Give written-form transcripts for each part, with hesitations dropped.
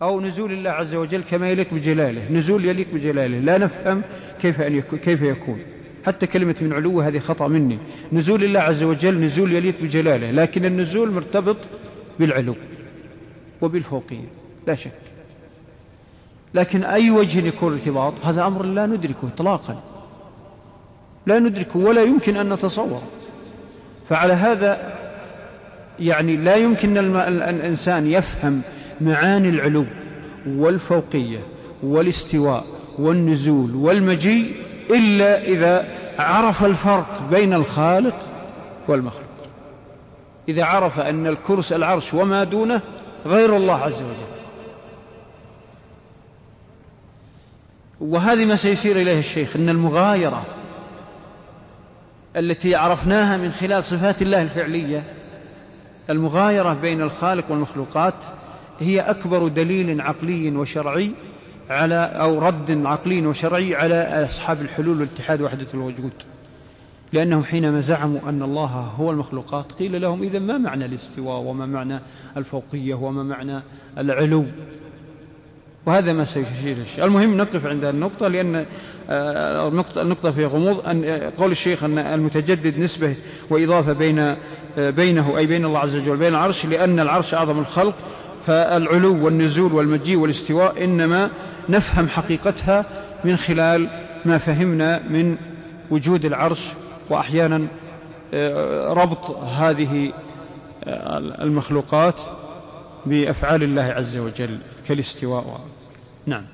أو نزول الله عز وجل كما يليق بجلاله، نزول يليق بجلاله، لا نفهم كيف يكون. حتى كلمة من علو هذه خطأ مني. نزول الله عز وجل نزول يليق بجلاله، لكن النزول مرتبط بالعلو وبالفوقية لا شك. لكن أي وجه يكون الارتباط هذا أمر لا ندركه إطلاقا، لا ندركه ولا يمكن أن نتصور. فعلى هذا يعني لا يمكن الإنسان يفهم معاني العلو والفوقية والاستواء والنزول والمجيء إلا إذا عرف الفرق بين الخالق والمخلوق، إذا عرف أن الكرسي العرش وما دونه غير الله عز وجل. وهذه ما سيشير إليه الشيخ، أن المغايرة التي عرفناها من خلال صفات الله الفعلية، المغايرة بين الخالق والمخلوقات، هي أكبر دليل عقلي وشرعي أو رد عقلي وشرعي على أصحاب الحلول والاتحاد وحدة الوجود. لأنه حينما زعموا أن الله هو المخلوقات قيل لهم إذن ما معنى الاستواء وما معنى الفوقية وما معنى العلو؟ وهذا ما سيشير الشيء. المهم نقف عند النقطة، لأن النقطة فيها غموض. أن قول الشيخ أن المتجدد نسبة وإضافة بينه أي بين الله عز وجل وبين العرش، لأن العرش أعظم الخلق، فالعلو والنزول والمجيء والاستواء إنما نفهم حقيقتها من خلال ما فهمنا من وجود العرش، وأحيانا ربط هذه المخلوقات بأفعال الله عز وجل كالاستواء. نعم.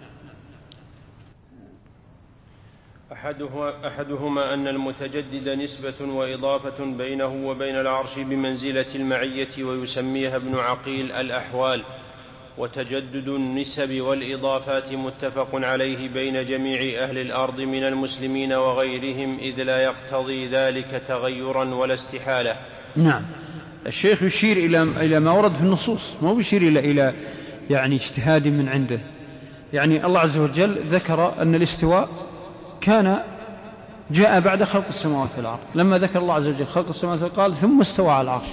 أحدهما أن المتجدد نسبة وإضافة بينه وبين العرش بمنزلة المعية، ويسميها ابن عقيل الأحوال. وتجدد النسب والإضافات متفق عليه بين جميع أهل الأرض من المسلمين وغيرهم، إذ لا يقتضي ذلك تغيرا ولا استحالة. نعم. الشيخ يشير إلى ما ورد في النصوص، ما يشير إلى يعني اجتهاد من عنده. يعني الله عز وجل ذكر أن الاستواء جاء بعد خلق السماوات والأرض. لما ذكر الله عز وجل خلق السماوات والأرض قال ثم استوى على العرش.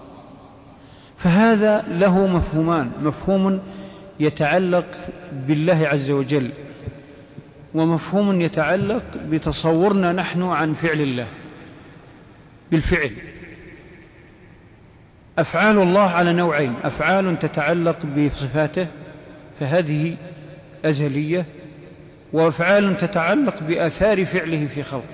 فهذا له مفهومان، مفهوم يتعلق بالله عز وجل، ومفهوم يتعلق بتصورنا نحن عن فعل الله بالفعل. أفعال الله على نوعين: أفعال تتعلق بصفاته فهذه أزلية، وأفعال تتعلق بآثار فعله في خلقه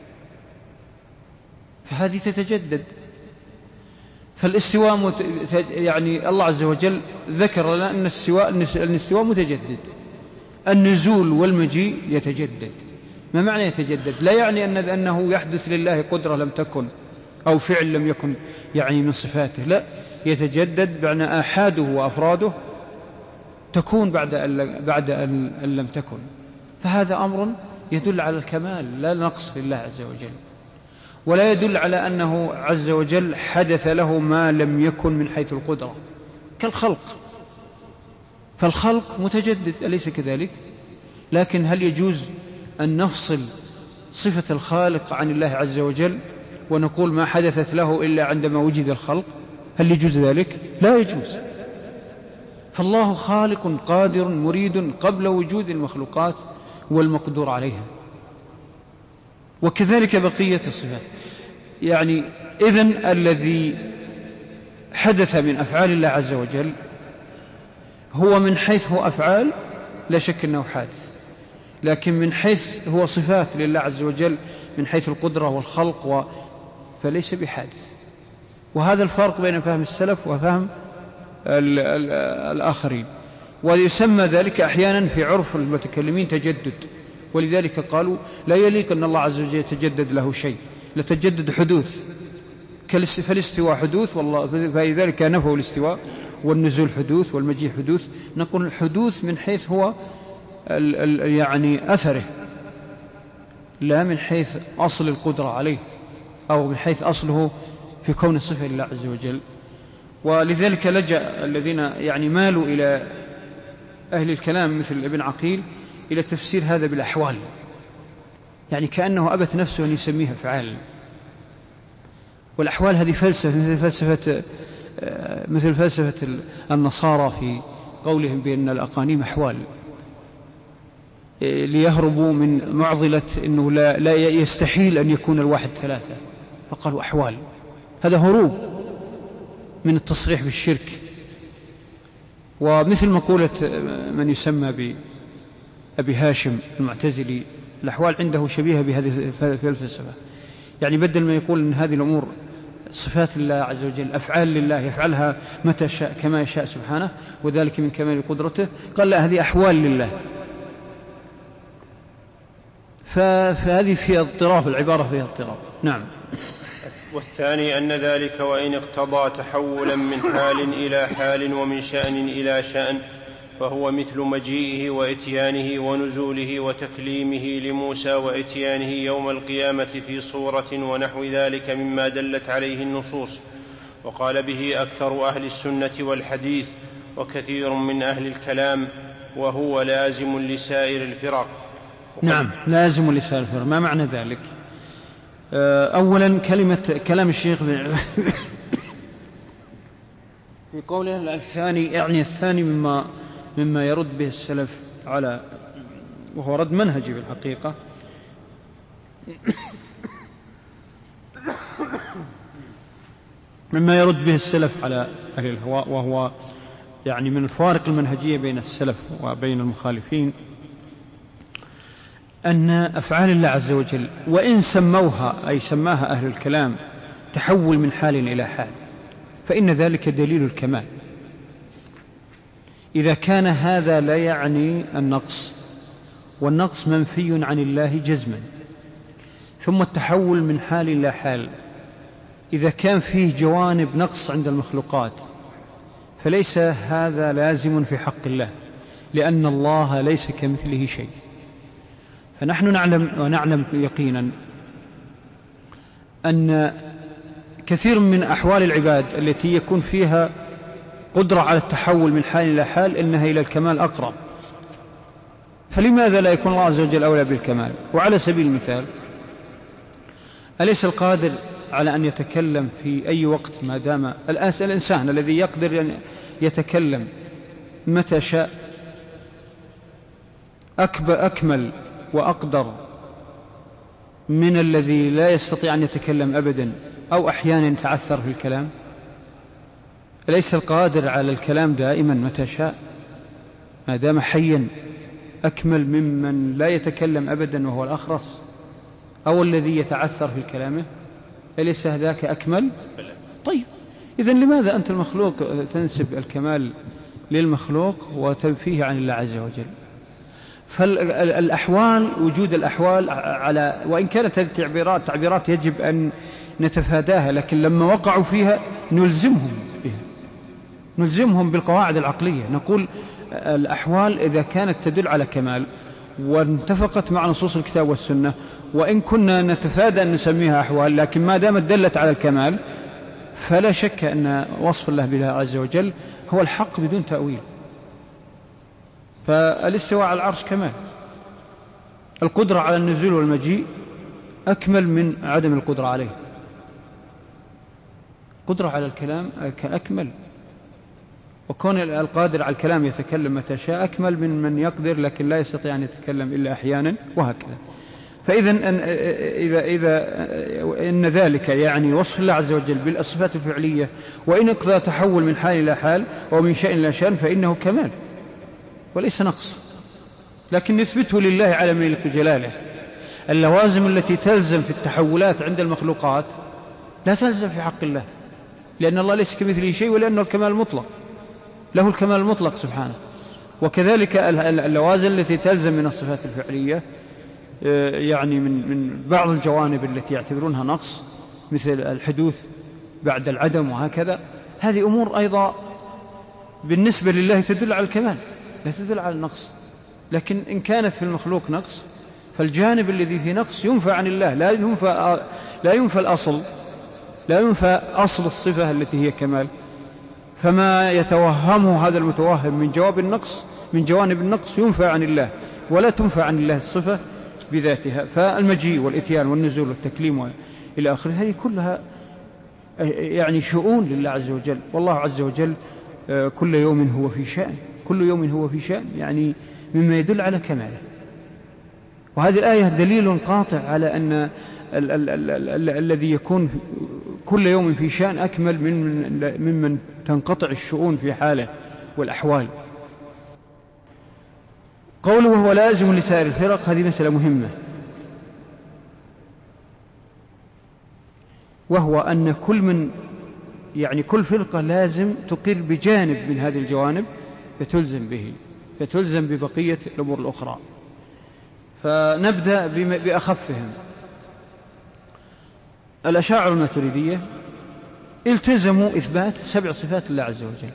فهذه تتجدد. فالاستواء يعني الله عز وجل ذكر لنا أن الاستواء متجدد. النزول والمجيء يتجدد. ما معنى يتجدد؟ لا يعني أنه يحدث لله قدرة لم تكن أو فعل لم يكن يعني من صفاته، لا، يتجدد بأن آحاده وأفراده تكون بعد أن لم تكن. فهذا أمر يدل على الكمال لا نقص لله عز وجل، ولا يدل على أنه عز وجل حدث له ما لم يكن من حيث القدرة كالخلق. فالخلق متجدد أليس كذلك؟ لكن هل يجوز أن نفصل صفة الخالق عن الله عز وجل ونقول ما حدثت له إلا عندما وجد الخلق؟ هل يجوز ذلك؟ لا يجوز. فالله خالق قادر مريد قبل وجود المخلوقات والمقدور عليها، وكذلك بقية الصفات. يعني إذن الذي حدث من أفعال الله عز وجل هو من حيث هو أفعال لا شك أنه حادث، لكن من حيث هو صفات لله عز وجل من حيث القدرة والخلق فليس بحادث. وهذا الفرق بين فهم السلف وفهم الآخرين، ويسمى ذلك أحيانا في عرف المتكلمين تجدد. ولذلك قالوا لا يليق أن الله عز وجل يتجدد له شيء، لتجدد حدوث، فالاستواء حدوث، فلذلك نفوا الاستواء، والنزول حدوث، والمجيء حدوث. نقول الحدوث من حيث هو يعني أثره، لا من حيث أصل القدرة عليه أو من حيث أصله في كون الصفة لله عز وجل. ولذلك لجأ الذين يعني مالوا إلى أهل الكلام مثل ابن عقيل إلى تفسير هذا بالأحوال، يعني كأنه أبت نفسه أن يسميها أفعال. والأحوال هذه فلسفة مثل فلسفة النصارى في قولهم بأن الأقانيم أحوال، ليهربوا من معضلة أنه لا يستحيل أن يكون الواحد ثلاثة، فقالوا أحوال. هذا هروب من التصريح بالشرك، ومثل مقولة من يسمى بأبي هاشم المعتزلي، الأحوال عنده شبيهة بهذه في الفلسفة، يعني بدل ما يقول أن هذه الأمور صفات الله عز وجل، أفعال لله يفعلها متى شاء كما يشاء سبحانه وذلك من كمال قدرته، قال لا، هذه أحوال لله. فهذه فيها اضطراب، العبارة فيها اضطراب. نعم. والثاني أن ذلك وإن اقتضى تحولا من حال إلى حال ومن شأن إلى شأن فهو مثل مجيئه وإتيانه ونزوله وتكليمه لموسى وإتيانه يوم القيامة في صورة ونحو ذلك مما دلت عليه النصوص. وقال به أكثر أهل السنة والحديث وكثير من أهل الكلام، وهو لازم لسائر الفرق. نعم، لازم لسائر الفرق. ما معنى ذلك؟ أولا كلام الشيخ في قوله الثاني، يعني الثاني مما يرد به السلف على، وهو رد منهجي بالحقيقة، مما يرد به السلف على أهل الهواء، وهو يعني من الفوارق المنهجية بين السلف وبين المخالفين، أن أفعال الله عز وجل وإن سموها أي سماها أهل الكلام تحول من حال إلى حال، فإن ذلك دليل الكمال. إذا كان هذا لا يعني النقص، والنقص منفي عن الله جزما، ثم التحول من حال إلى حال إذا كان فيه جوانب نقص عند المخلوقات، فليس هذا لازم في حق الله، لأن الله ليس كمثله شيء. فنحن نعلم يقينا أن كثير من أحوال العباد التي يكون فيها قدرة على التحول من حال إلى حال إنها إلى الكمال أقرب، فلماذا لا يكون الله عز وجل أولى بالكمال؟ وعلى سبيل المثال، أليس القادر على أن يتكلم في أي وقت ما دام الإنسان الذي يقدر أن يتكلم متى شاء أكمل وأقدر من الذي لا يستطيع أن يتكلم أبدا أو أحيانا يتعثر في الكلام؟ أليس القادر على الكلام دائما متى شاء ما دام حيا أكمل ممن لا يتكلم أبدا وهو الأخرس أو الذي يتعثر في كلامه؟ أليس ذاك أكمل؟ طيب، إذن لماذا أنت المخلوق تنسب الكمال للمخلوق وتنفيه عن الله عز وجل؟ فالأحوال، وجود الأحوال على، وإن كانت هذه تعبيرات يجب أن نتفاداها، لكن لما وقعوا فيها نلزمهم بها، نلزمهم بالقواعد العقلية. نقول الأحوال إذا كانت تدل على كمال وانتفقت مع نصوص الكتاب والسنة، وإن كنا نتفادى أن نسميها أحوال، لكن ما دامت دلت على الكمال فلا شك أن وصف الله بالله عز وجل هو الحق بدون تأويل. فالاستواء على العرش كمال، القدرة على النزول والمجيء أكمل من عدم القدرة عليه، قدرة على الكلام أكمل، وكون القادر على الكلام يتكلم متى شاء أكمل من يقدر لكن لا يستطيع أن يتكلم إلا أحيانا، وهكذا. فإذا إن ذلك يعني وصف الله عز وجل بالصفات الفعلية، وإن اقتضى تحول من حال إلى حال ومن شأن إلى شأن فإنه كمال وليس نقص، لكن نثبته لله على ما يليق بجلاله. اللوازم التي تلزم في التحولات عند المخلوقات لا تلزم في حق الله، لأن الله ليس كمثله شيء، ولأنه الكمال المطلق، له الكمال المطلق سبحانه. وكذلك اللوازم التي تلزم من الصفات الفعلية يعني من بعض الجوانب التي يعتبرونها نقص، مثل الحدوث بعد العدم وهكذا، هذه أمور أيضا بالنسبة لله تدل على الكمال لا تدل على النقص. لكن إن كانت في المخلوق نقص فالجانب الذي فيه نقص ينفى عن الله، لا ينفى أصل الصفة التي هي كمال. فما يتوهمه هذا المتوهم من جوانب النقص ينفى عن الله، ولا تنفى عن الله الصفة بذاتها. فالمجيء والإتيان والنزول والتكليم إلى آخره هذه كلها يعني شؤون لله عز وجل، والله عز وجل كل يوم هو في شأن. كل يوم هو في شأن، يعني مما يدل على كماله. وهذه الآية دليل قاطع على أن الذي يكون كل يوم في شأن أكمل ممن تنقطع الشؤون في حاله والأحوال. قوله وهو لازم لسائر الفرق، هذه مسألة مهمة، وهو أن كل فرقة لازم تقر بجانب من هذه الجوانب فتلزم به، فتلزم ببقية الأمور الأخرى. فنبدأ بأخفهم. الأشاعرة الماتريدية التزموا إثبات 7 صفات الله عز وجل،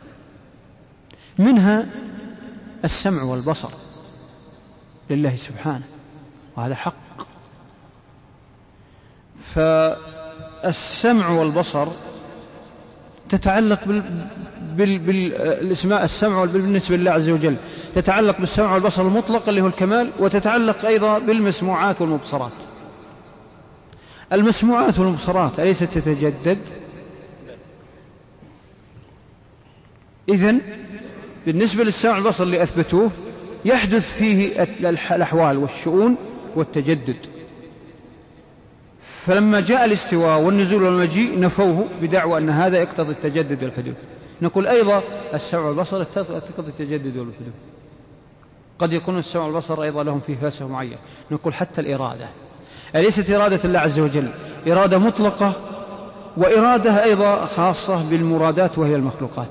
منها السمع والبصر لله سبحانه، وهذا حق. فالسمع والبصر تتعلق بالاسماء، السمع بالنسبة لله عز وجل تتعلق بالسمع والبصر المطلق اللي هو الكمال، وتتعلق أيضا بالمسموعات والمبصرات. المسموعات والمبصرات أليست تتجدد؟ إذن بالنسبة للسمع والبصر اللي أثبتوه يحدث فيه الأحوال والشؤون والتجدد. فلما جاء الاستواء والنزول والمجيء نفوه بدعوى أن هذا يقتضي التجدد والحدوث. نقول أيضا السمع والبصر تقتضي التجدد والحدوث. قد يكون السمع والبصر أيضا لهم في فلسفة معين. نقول حتى الإرادة أليست إرادة الله عز وجل إرادة مطلقة، وإرادة أيضا خاصة بالمرادات وهي المخلوقات.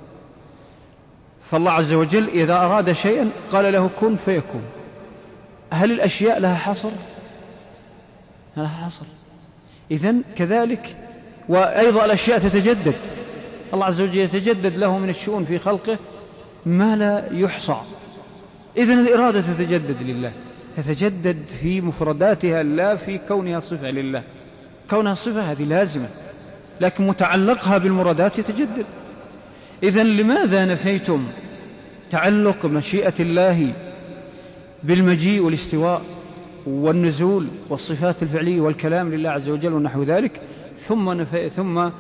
فالله عز وجل إذا أراد شيئا قال له كن فيكون. هل الأشياء لها حصر؟ لها حصر. إذن كذلك، وأيضا الأشياء تتجدد. الله عز وجل يتجدد له من الشؤون في خلقه ما لا يحصى. إذن الإرادة تتجدد لله، تتجدد في مفرداتها لا في كونها صفة لله. كونها صفة هذه لازمة، لكن متعلقها بالمرادات يتجدد. إذن لماذا نفيتم تعلق مشيئة الله بالمجيء والاستواء والنزول والصفات الفعلية والكلام لله عز وجل ونحو ذلك، ثم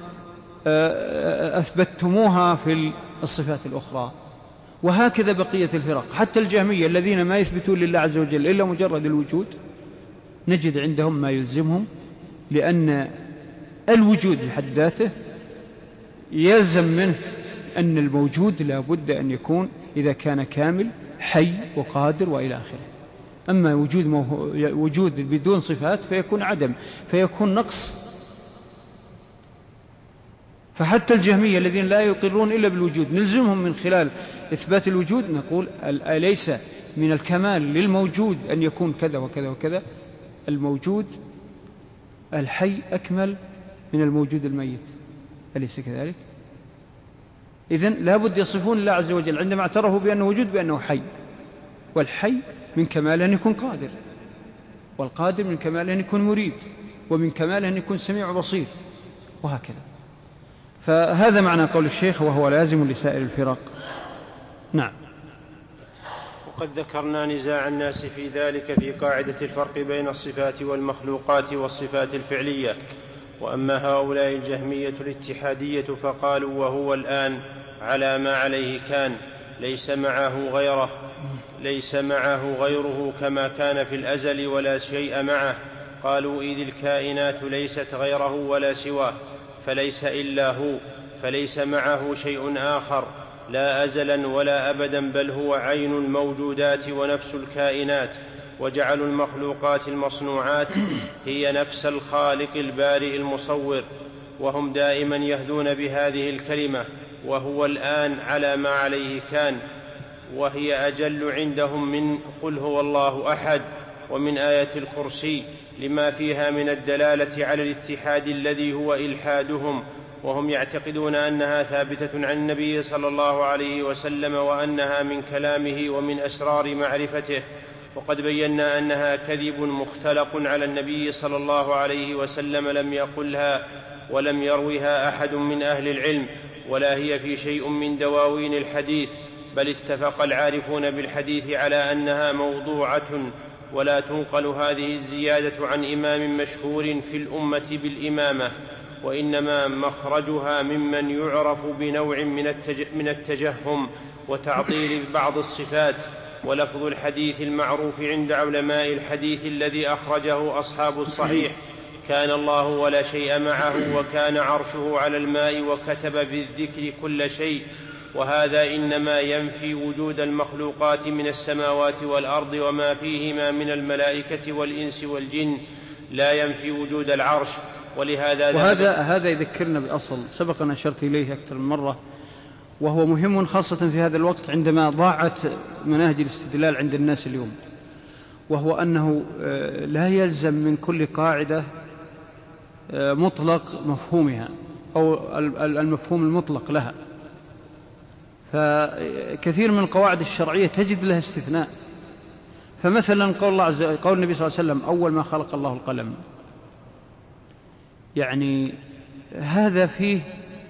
أثبتتموها في الصفات الأخرى؟ وهكذا بقية الفرق، حتى الجهمية الذين ما يثبتون لله عز وجل إلا مجرد الوجود نجد عندهم ما يلزمهم، لأن الوجود بحد ذاته يلزم منه أن الموجود لا بد أن يكون إذا كان كامل حي وقادر وإلى آخره. أما وجود بدون صفات فيكون عدم، فيكون نقص. فحتى الجهمية الذين لا يقرون إلا بالوجود نلزمهم من خلال إثبات الوجود، نقول أليس من الكمال للموجود أن يكون كذا وكذا وكذا؟ الموجود الحي أكمل من الموجود الميت، أليس كذلك؟ إذن لابد يصفون الله عز وجل عندما اعترفوا بأنه وجود بأنه حي، والحي من كماله أن يكون قادر، والقادر من كماله أن يكون مريد، ومن كماله أن يكون سميع وبصير، وهكذا. فهذا معنى قول الشيخ وهو لازم لسائر الفرق. نعم. وقد ذكرنا نزاع الناس في ذلك في قاعدة الفرق بين الصفات والمخلوقات والصفات الفعلية. وأما هؤلاء الجهمية الاتحادية فقالوا وهو الآن على ما عليه كان ليس معه غيره كما كان في الأزل ولا شيء معه. قالوا إذ الكائنات ليست غيره ولا سواه، فليس إلا هو، فليس معه شيء آخر لا أزلا ولا أبدا، بل هو عين الموجودات ونفس الكائنات. وجعلوا المخلوقات المصنوعات هي نفس الخالق البارئ المصور، وهم دائما يهدون بهذه الكلمة وهو الآن على ما عليه كان، وهي أجل عندهم من قل هو الله أحد ومن آية الكرسي، لما فيها من الدلالة على الاتحاد الذي هو إلحادهم. وهم يعتقدون أنها ثابتة عن النبي صلى الله عليه وسلم، وأنها من كلامه ومن أسرار معرفته. وقد بينا أنها كذب مختلق على النبي صلى الله عليه وسلم، لم يقلها ولم يروها أحد من أهل العلم، ولا هي في شيء من دواوين الحديث، بل اتفق العارفون بالحديث على أنها موضوعة. ولا تنقل هذه الزيادة عن إمام مشهور في الأمة بالإمامة، وإنما مخرجها ممن يعرف بنوع من التجهم وتعطيل بعض الصفات. ولفظ الحديث المعروف عند علماء الحديث الذي أخرجه أصحاب الصحيح: كان الله ولا شيء معه وكان عرشه على الماء وكتب بالذكر كل شيء. وهذا إنما ينفي وجود المخلوقات من السماوات والأرض وما فيهما من الملائكة والإنس والجن، لا ينفي وجود العرش. وهذا يذكرنا بأصل سبق أن أشرت إليه أكثر من مرة، وهو مهم خاصة في هذا الوقت عندما ضاعت مناهج الاستدلال عند الناس اليوم، وهو أنه لا يلزم من كل قاعدة مطلق مفهومها أو المفهوم المطلق لها. فكثير من القواعد الشرعية تجد لها استثناء. فمثلا قول النبي صلى الله عليه وسلم: أول ما خلق الله القلم، يعني هذا فيه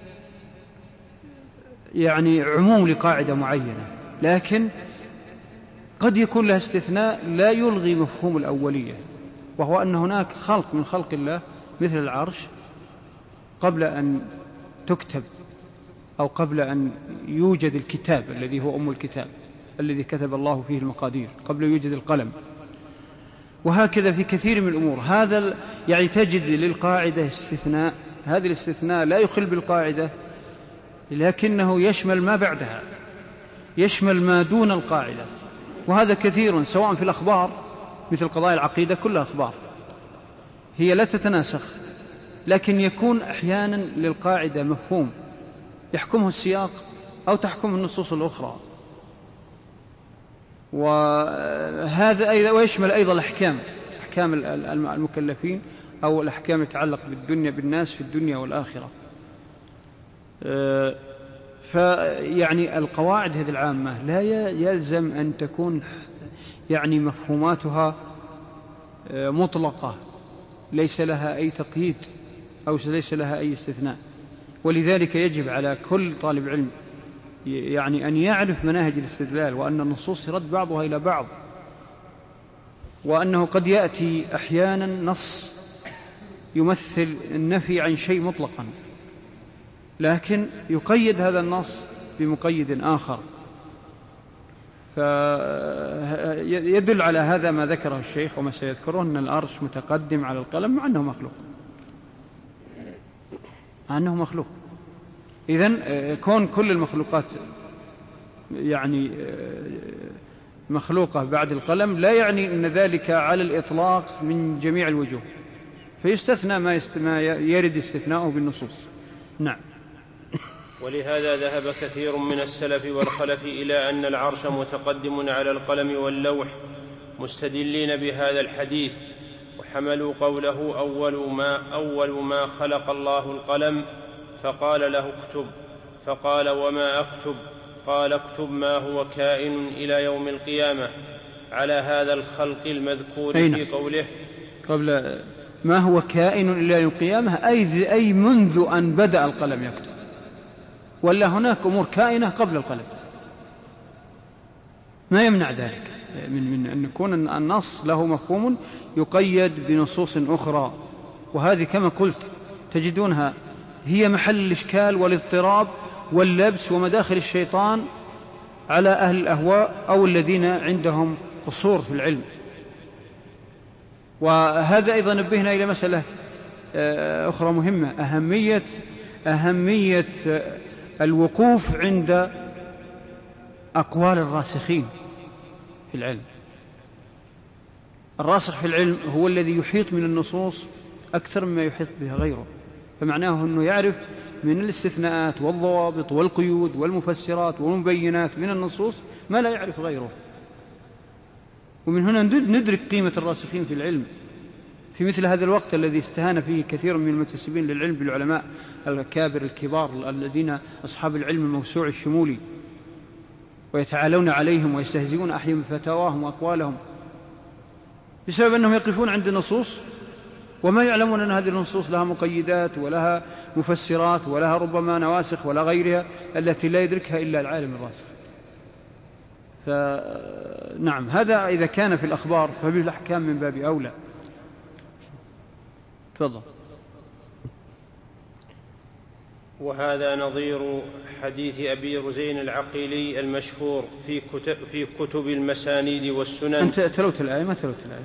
يعني عموم لقاعدة معينة، لكن قد يكون لها استثناء لا يلغي مفهوم الأولية، وهو أن هناك خلق من خلق الله مثل العرش قبل أن تكتب أو قبل أن يوجد الكتاب الذي هو أم الكتاب الذي كتب الله فيه المقادير، قبل يوجد القلم. وهكذا في كثير من الأمور. هذا يعني تجد للقاعدة استثناء، هذا الاستثناء لا يخل بالقاعدة، لكنه يشمل ما بعدها، يشمل ما دون القاعدة. وهذا كثير سواء في الأخبار مثل قضايا العقيدة، كلها أخبار هي لا تتناسخ، لكن يكون أحيانا للقاعدة مفهوم يحكمه السياق أو تحكمه النصوص الأخرى. وهذا ويشمل أيضا أحكام المكلفين أو الأحكام يتعلق بالدنيا بالناس في الدنيا والآخرة. فيعني القواعد هذه العامة لا يلزم أن تكون يعني مفهوماتها مطلقة ليس لها أي تقييد أو ليس لها أي استثناء. ولذلك يجب على كل طالب علم يعني أن يعرف مناهج الاستدلال، وأن النصوص يرد بعضها إلى بعض، وأنه قد يأتي أحيانا نص يمثل النفي عن شيء مطلقا، لكن يقيد هذا النص بمقيد آخر. فيدل على هذا ما ذكره الشيخ وما سيذكره، أن العرش متقدم على القلم مع أنه مخلوق. إذن كون كل المخلوقات يعني مخلوقة بعد القلم لا يعني أن ذلك على الإطلاق من جميع الوجوه، فيستثنى ما يرد استثناؤه بالنصوص. نعم. ولهذا ذهب كثير من السلف والخلف إلى أن العرش متقدم على القلم واللوح، مستدلين بهذا الحديث، وحملوا قوله أول ما خلق الله القلم فقال له اكتب، فقال: وما أكتب؟ قال: اكتب ما هو كائن إلى يوم القيامة، على هذا الخلق المذكور في قوله قبل ما هو كائن إلى يوم القيامة، أي منذ أن بدأ القلم يكتب، ولا هناك أمور كائنة قبل القلم، ما يمنع ذلك من أن يكون النص له مفهوم يقيد بنصوص أخرى. وهذه كما قلت تجدونها هي محل الإشكال والاضطراب واللبس ومداخل الشيطان على أهل الأهواء أو الذين عندهم قصور في العلم. وهذا أيضا نبهنا إلى مسألة أخرى مهمة، أهمية الوقوف عند أقوال الراسخين في العلم. الراسخ في العلم هو الذي يحيط من النصوص أكثر مما يحيط بها غيره، فمعناه أنه يعرف من الاستثناءات والضوابط والقيود والمفسرات والمبينات من النصوص ما لا يعرف غيره. ومن هنا ندرك قيمة الراسخين في العلم في مثل هذا الوقت الذي استهان فيه كثير من المنتسبين للعلم بالعلماء الكابر الكبار الذين أصحاب العلم الموسوع الشمولي، ويتعالون عليهم ويستهزئون أحيانا بفتاواهم وأقوالهم بسبب أنهم يقفون عند النصوص وما يعلمون أن هذه النصوص لها مقيدات ولها مفسرات ولها ربما نواسخ ولا غيرها التي لا يدركها إلا العالم الراسخ. فنعم، هذا إذا كان في الأخبار فبالأحكام من باب أولى. تفضل. وهذا نظير حديث أبي رزين العقيلي المشهور في كتب المسانيد والسنن. أنت تلوت الآية ما تلوت الآية؟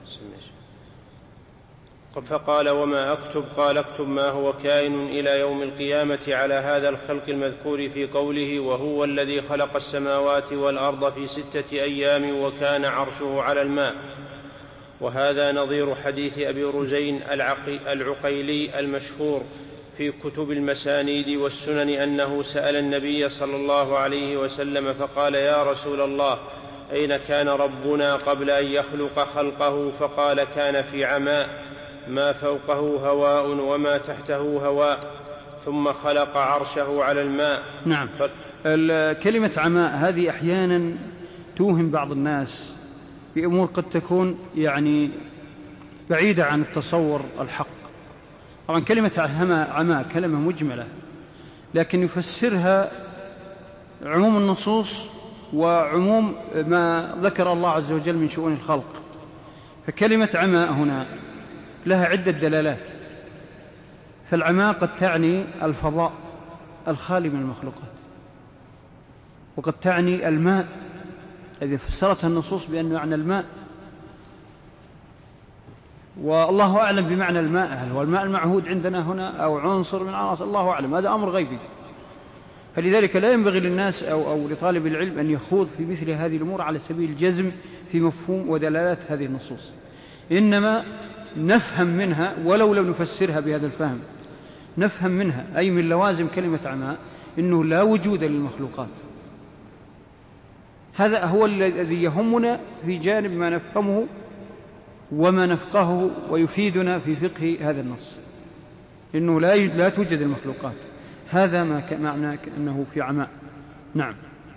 فقال وما أكتب؟ قال اكتب ما هو كائن إلى يوم القيامة على هذا الخلق المذكور في قوله وهو الذي خلق السماوات والأرض في 6 أيام وكان عرشه على الماء. وهذا نظير حديث أبي رزين العقيلي المشهور في كتب المسانيد والسنن أنه سأل النبي صلى الله عليه وسلم فقال يا رسول الله أين كان ربنا قبل أن يخلق خلقه؟ فقال كان في عماء ما فوقه هواء وما تحته هواء ثم خلق عرشه على الماء. نعم. كلمة عماء هذه أحيانا توهم بعض الناس بأمور قد تكون يعني بعيدة عن التصور الحق. طبعا كلمة عماء كلمة مجملة، لكن يفسرها عموم النصوص وعموم ما ذكر الله عز وجل من شؤون الخلق. فكلمة عماء هنا لها عدة دلالات. فالعماء قد تعني الفضاء الخالي من المخلوقات، وقد تعني الماء الذي فسرتها النصوص بأنه يعني الماء، والله أعلم بمعنى الماء، هل هو الماء المعهود عندنا هنا أو عنصر من عناصر، الله أعلم، هذا أمر غيبي. فلذلك لا ينبغي للناس أو لطالب العلم أن يخوض في مثل هذه الأمور على سبيل الجزم في مفهوم ودلالات هذه النصوص، إنما نفهم منها ولو لم نفسرها بهذا الفهم، نفهم منها أي من لوازم كلمة عماء إنه لا وجود للمخلوقات. هذا هو الذي يهمنا في جانب ما نفهمه وما نفقهه ويفيدنا في فقه هذا النص، إنه لا توجد المخلوقات. هذا ما معنى أنه في عماء. نعم.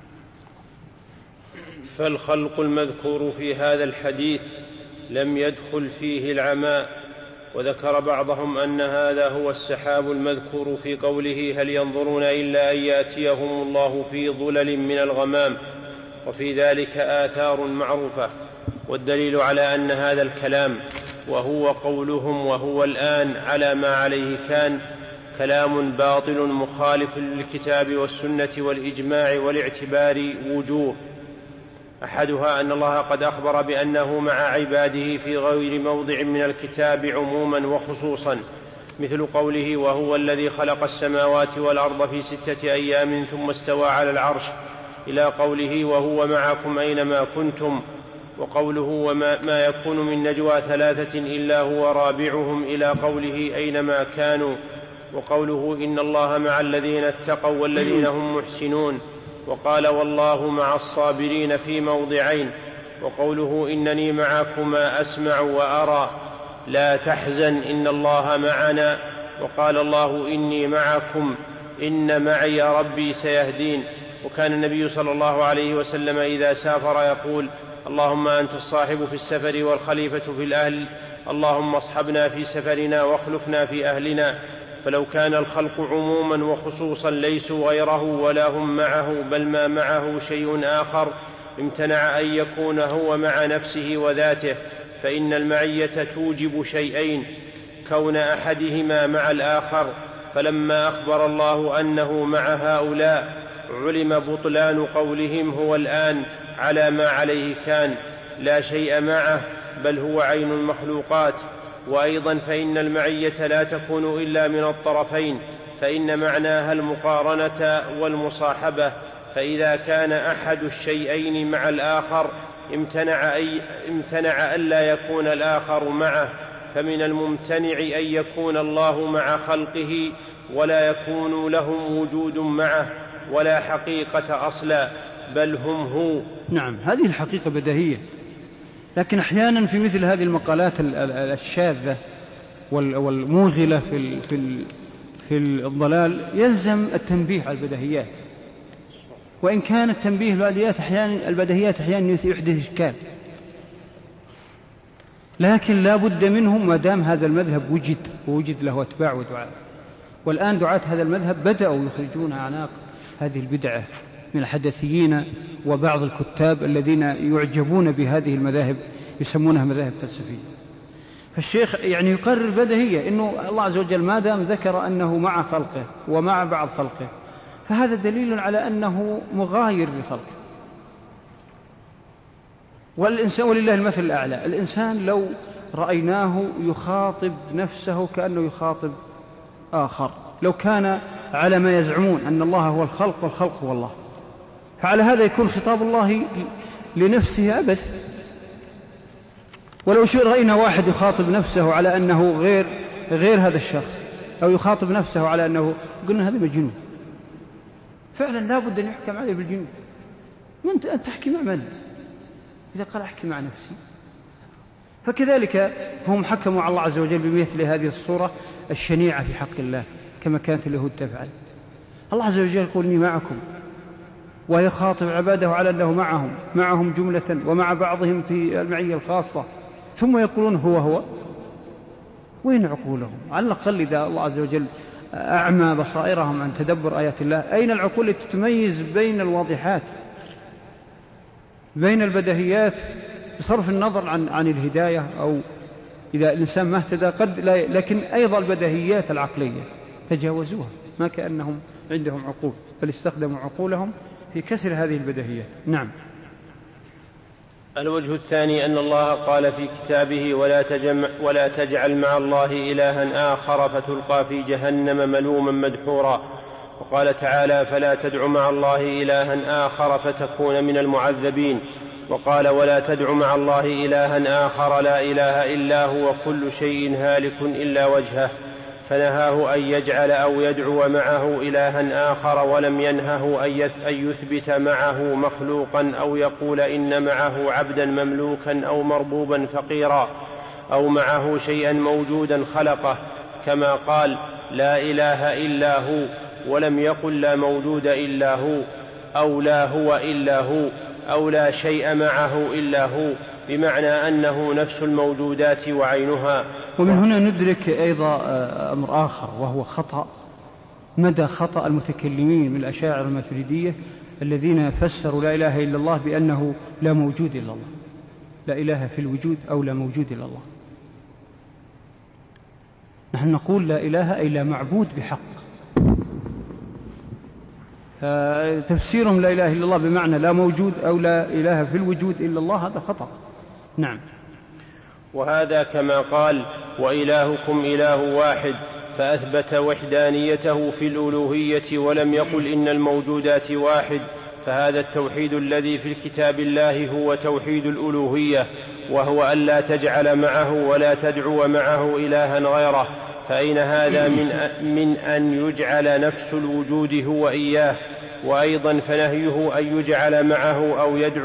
فالخلق المذكور في هذا الحديث لم يدخل فيه العماء. وذكر بعضهم أن هذا هو السحاب المذكور في قوله هل ينظرون إلا أن يأتيهم الله في ظلل من الغمام، وفي ذلك آثار معروفة. والدليل على أن هذا الكلام وهو قولهم وهو الآن على ما عليه كان كلام باطل مخالف للكتاب والسنة والإجماع والاعتبار وجوه. أحدها أن الله قد أخبر بأنه مع عباده في غير موضع من الكتاب عموما وخصوصا، مثل قوله وهو الذي خلق السماوات والأرض في 6 أيام ثم استوى على العرش، إلى قوله وهو معكم أينما كنتم، وقوله وما يكون من نجوى 3 إلا هو رابعهم، إلى قوله أينما كانوا، وقوله إن الله مع الذين اتقوا والذين هم محسنون، وقال والله مع الصابرين في موضعين، وقوله إنني معكما أسمع وأرى لا تحزن إن الله معنا، وقال الله إني معكم إن معي ربي سيهدين. وكان النبي صلى الله عليه وسلم إذا سافر يقول اللهم أنت الصاحب في السفر والخليفة في الأهل، اللهم اصحبنا في سفرنا واخلفنا في أهلنا. فلو كان الخلق عموما وخصوصا ليسوا غيره ولا هم معه، بل ما معه شيء آخر، امتنع أن يكون هو مع نفسه وذاته، فإن المعية توجب شيئين، كون أحدهما مع الآخر. فلما أخبر الله أنه مع هؤلاء علم بطلان قولهم هو الآن على ما عليه كان لا شيء معه، بل هو عين المخلوقات. وأيضا فإن المعية لا تكون إلا من الطرفين، فإن معناها المقارنة والمصاحبة، فإذا كان أحد الشيئين مع الآخر امتنع ألا يكون الآخر معه. فمن الممتنع أن يكون الله مع خلقه ولا يكون لهم وجود معه ولا حقيقة أصلا، بل هم هو. نعم، هذه الحقيقة بديهية، لكن أحيانا في مثل هذه المقالات الشاذة والموغلة في الضلال يلزم التنبيه على البديهيات، وإن كان التنبيه البديهيات أحيانا يحدث إشكال، لكن لا بد منه ما دام هذا المذهب ووجد له أتباع ودعاة. والآن دعاة هذا المذهب بدأوا يخرجون أعناق هذه البدعة من الحدثيين وبعض الكتاب الذين يعجبون بهذه المذاهب، يسمونها مذاهب فلسفية. فالشيخ يعني يقرر بديهية إنه الله عز وجل ما دام ذكر أنه مع خلقه ومع بعض خلقه فهذا دليل على أنه مغاير لخلقه. والإنسان ولله المثل الأعلى، الإنسان لو رأيناه يخاطب نفسه كأنه يخاطب آخر، لو كان على ما يزعمون أن الله هو الخلق والخلق هو الله، فعلى هذا يكون خطاب الله لنفسه أبث. ولو رأينا واحد يخاطب نفسه على أنه غير هذا الشخص، أو يخاطب نفسه على أنه، قلنا هذا مجنون، فعلا لا بد أن يحكم عليه بالجنون. وأنت تحكي مع من؟ إذا قال أحكي مع نفسي. فكذلك هم حكموا على الله عز وجل بمثل هذه الصورة الشنيعة في حق الله كما كانت اليهود تفعل. الله عز وجل يقول إني معكم، ويخاطب عباده على أنه معهم جملة ومع بعضهم في المعية الخاصة، ثم يقولون هو. وين عقولهم؟ على الأقل إذا الله عز وجل أعمى بصائرهم عن تدبر آيات الله، أين العقول التي تميز بين الواضحات، بين البديهيات، بصرف النظر عن الهداية، أو إذا الإنسان ما اهتدى لكن أيضا البديهيات العقلية تجاوزوها، ما كأنهم عندهم عقول، بل استخدموا عقولهم في كسر هذه البديهيات. نعم. الوجه الثاني أن الله قال في كتابه ولا تجعل مع الله إلها آخر فتلقى في جهنم ملوما مدحورا. وقال تعالى فلا تدع مع الله إلها آخر فتكون من المعذبين. وقال ولا تدع مع الله إلها آخر لا إله إلا هو كل شيء هالك إلا وجهه، فنهاه أن يجعل أو يدعو معه إلها آخر، ولم ينهه أن يثبت معه مخلوقا أو يقول إن معه عبدا مملوكا أو مربوبا فقيرا أو معه شيئا موجودا خلقه، كما قال لا إله إلا هو، ولم يقل لا موجود إلا هو، أو لا هو إلا هو، أو لا شيء معه إلا هو، بمعنى أنه نفس الموجودات وعينها. ومن هنا ندرك أيضا أمر آخر، وهو مدى خطأ المتكلمين من الأشاعرة الماتريدية الذين فسروا لا إله إلا الله بأنه لا موجود إلا الله، لا إله في الوجود أو لا موجود إلا الله. نحن نقول لا إله أي لا معبود بحق. تفسيرهم لا إله إلا الله بمعنى لا موجود أو لا إله في الوجود إلا الله، هذا خطأ. نعم. وهذا كما قال وإلهكم إله واحد، فأثبت وحدانيته في الألوهية ولم يقل إن الموجودات واحد، فهذا التوحيد الذي في الكتاب الله هو توحيد الألوهية، وهو أن لا تجعل معه ولا تدعو معه إلها غيره. فأين هذا من أن يجعل نفس الوجود هو إياه؟ وأيضا فنهيه أن يجعل معه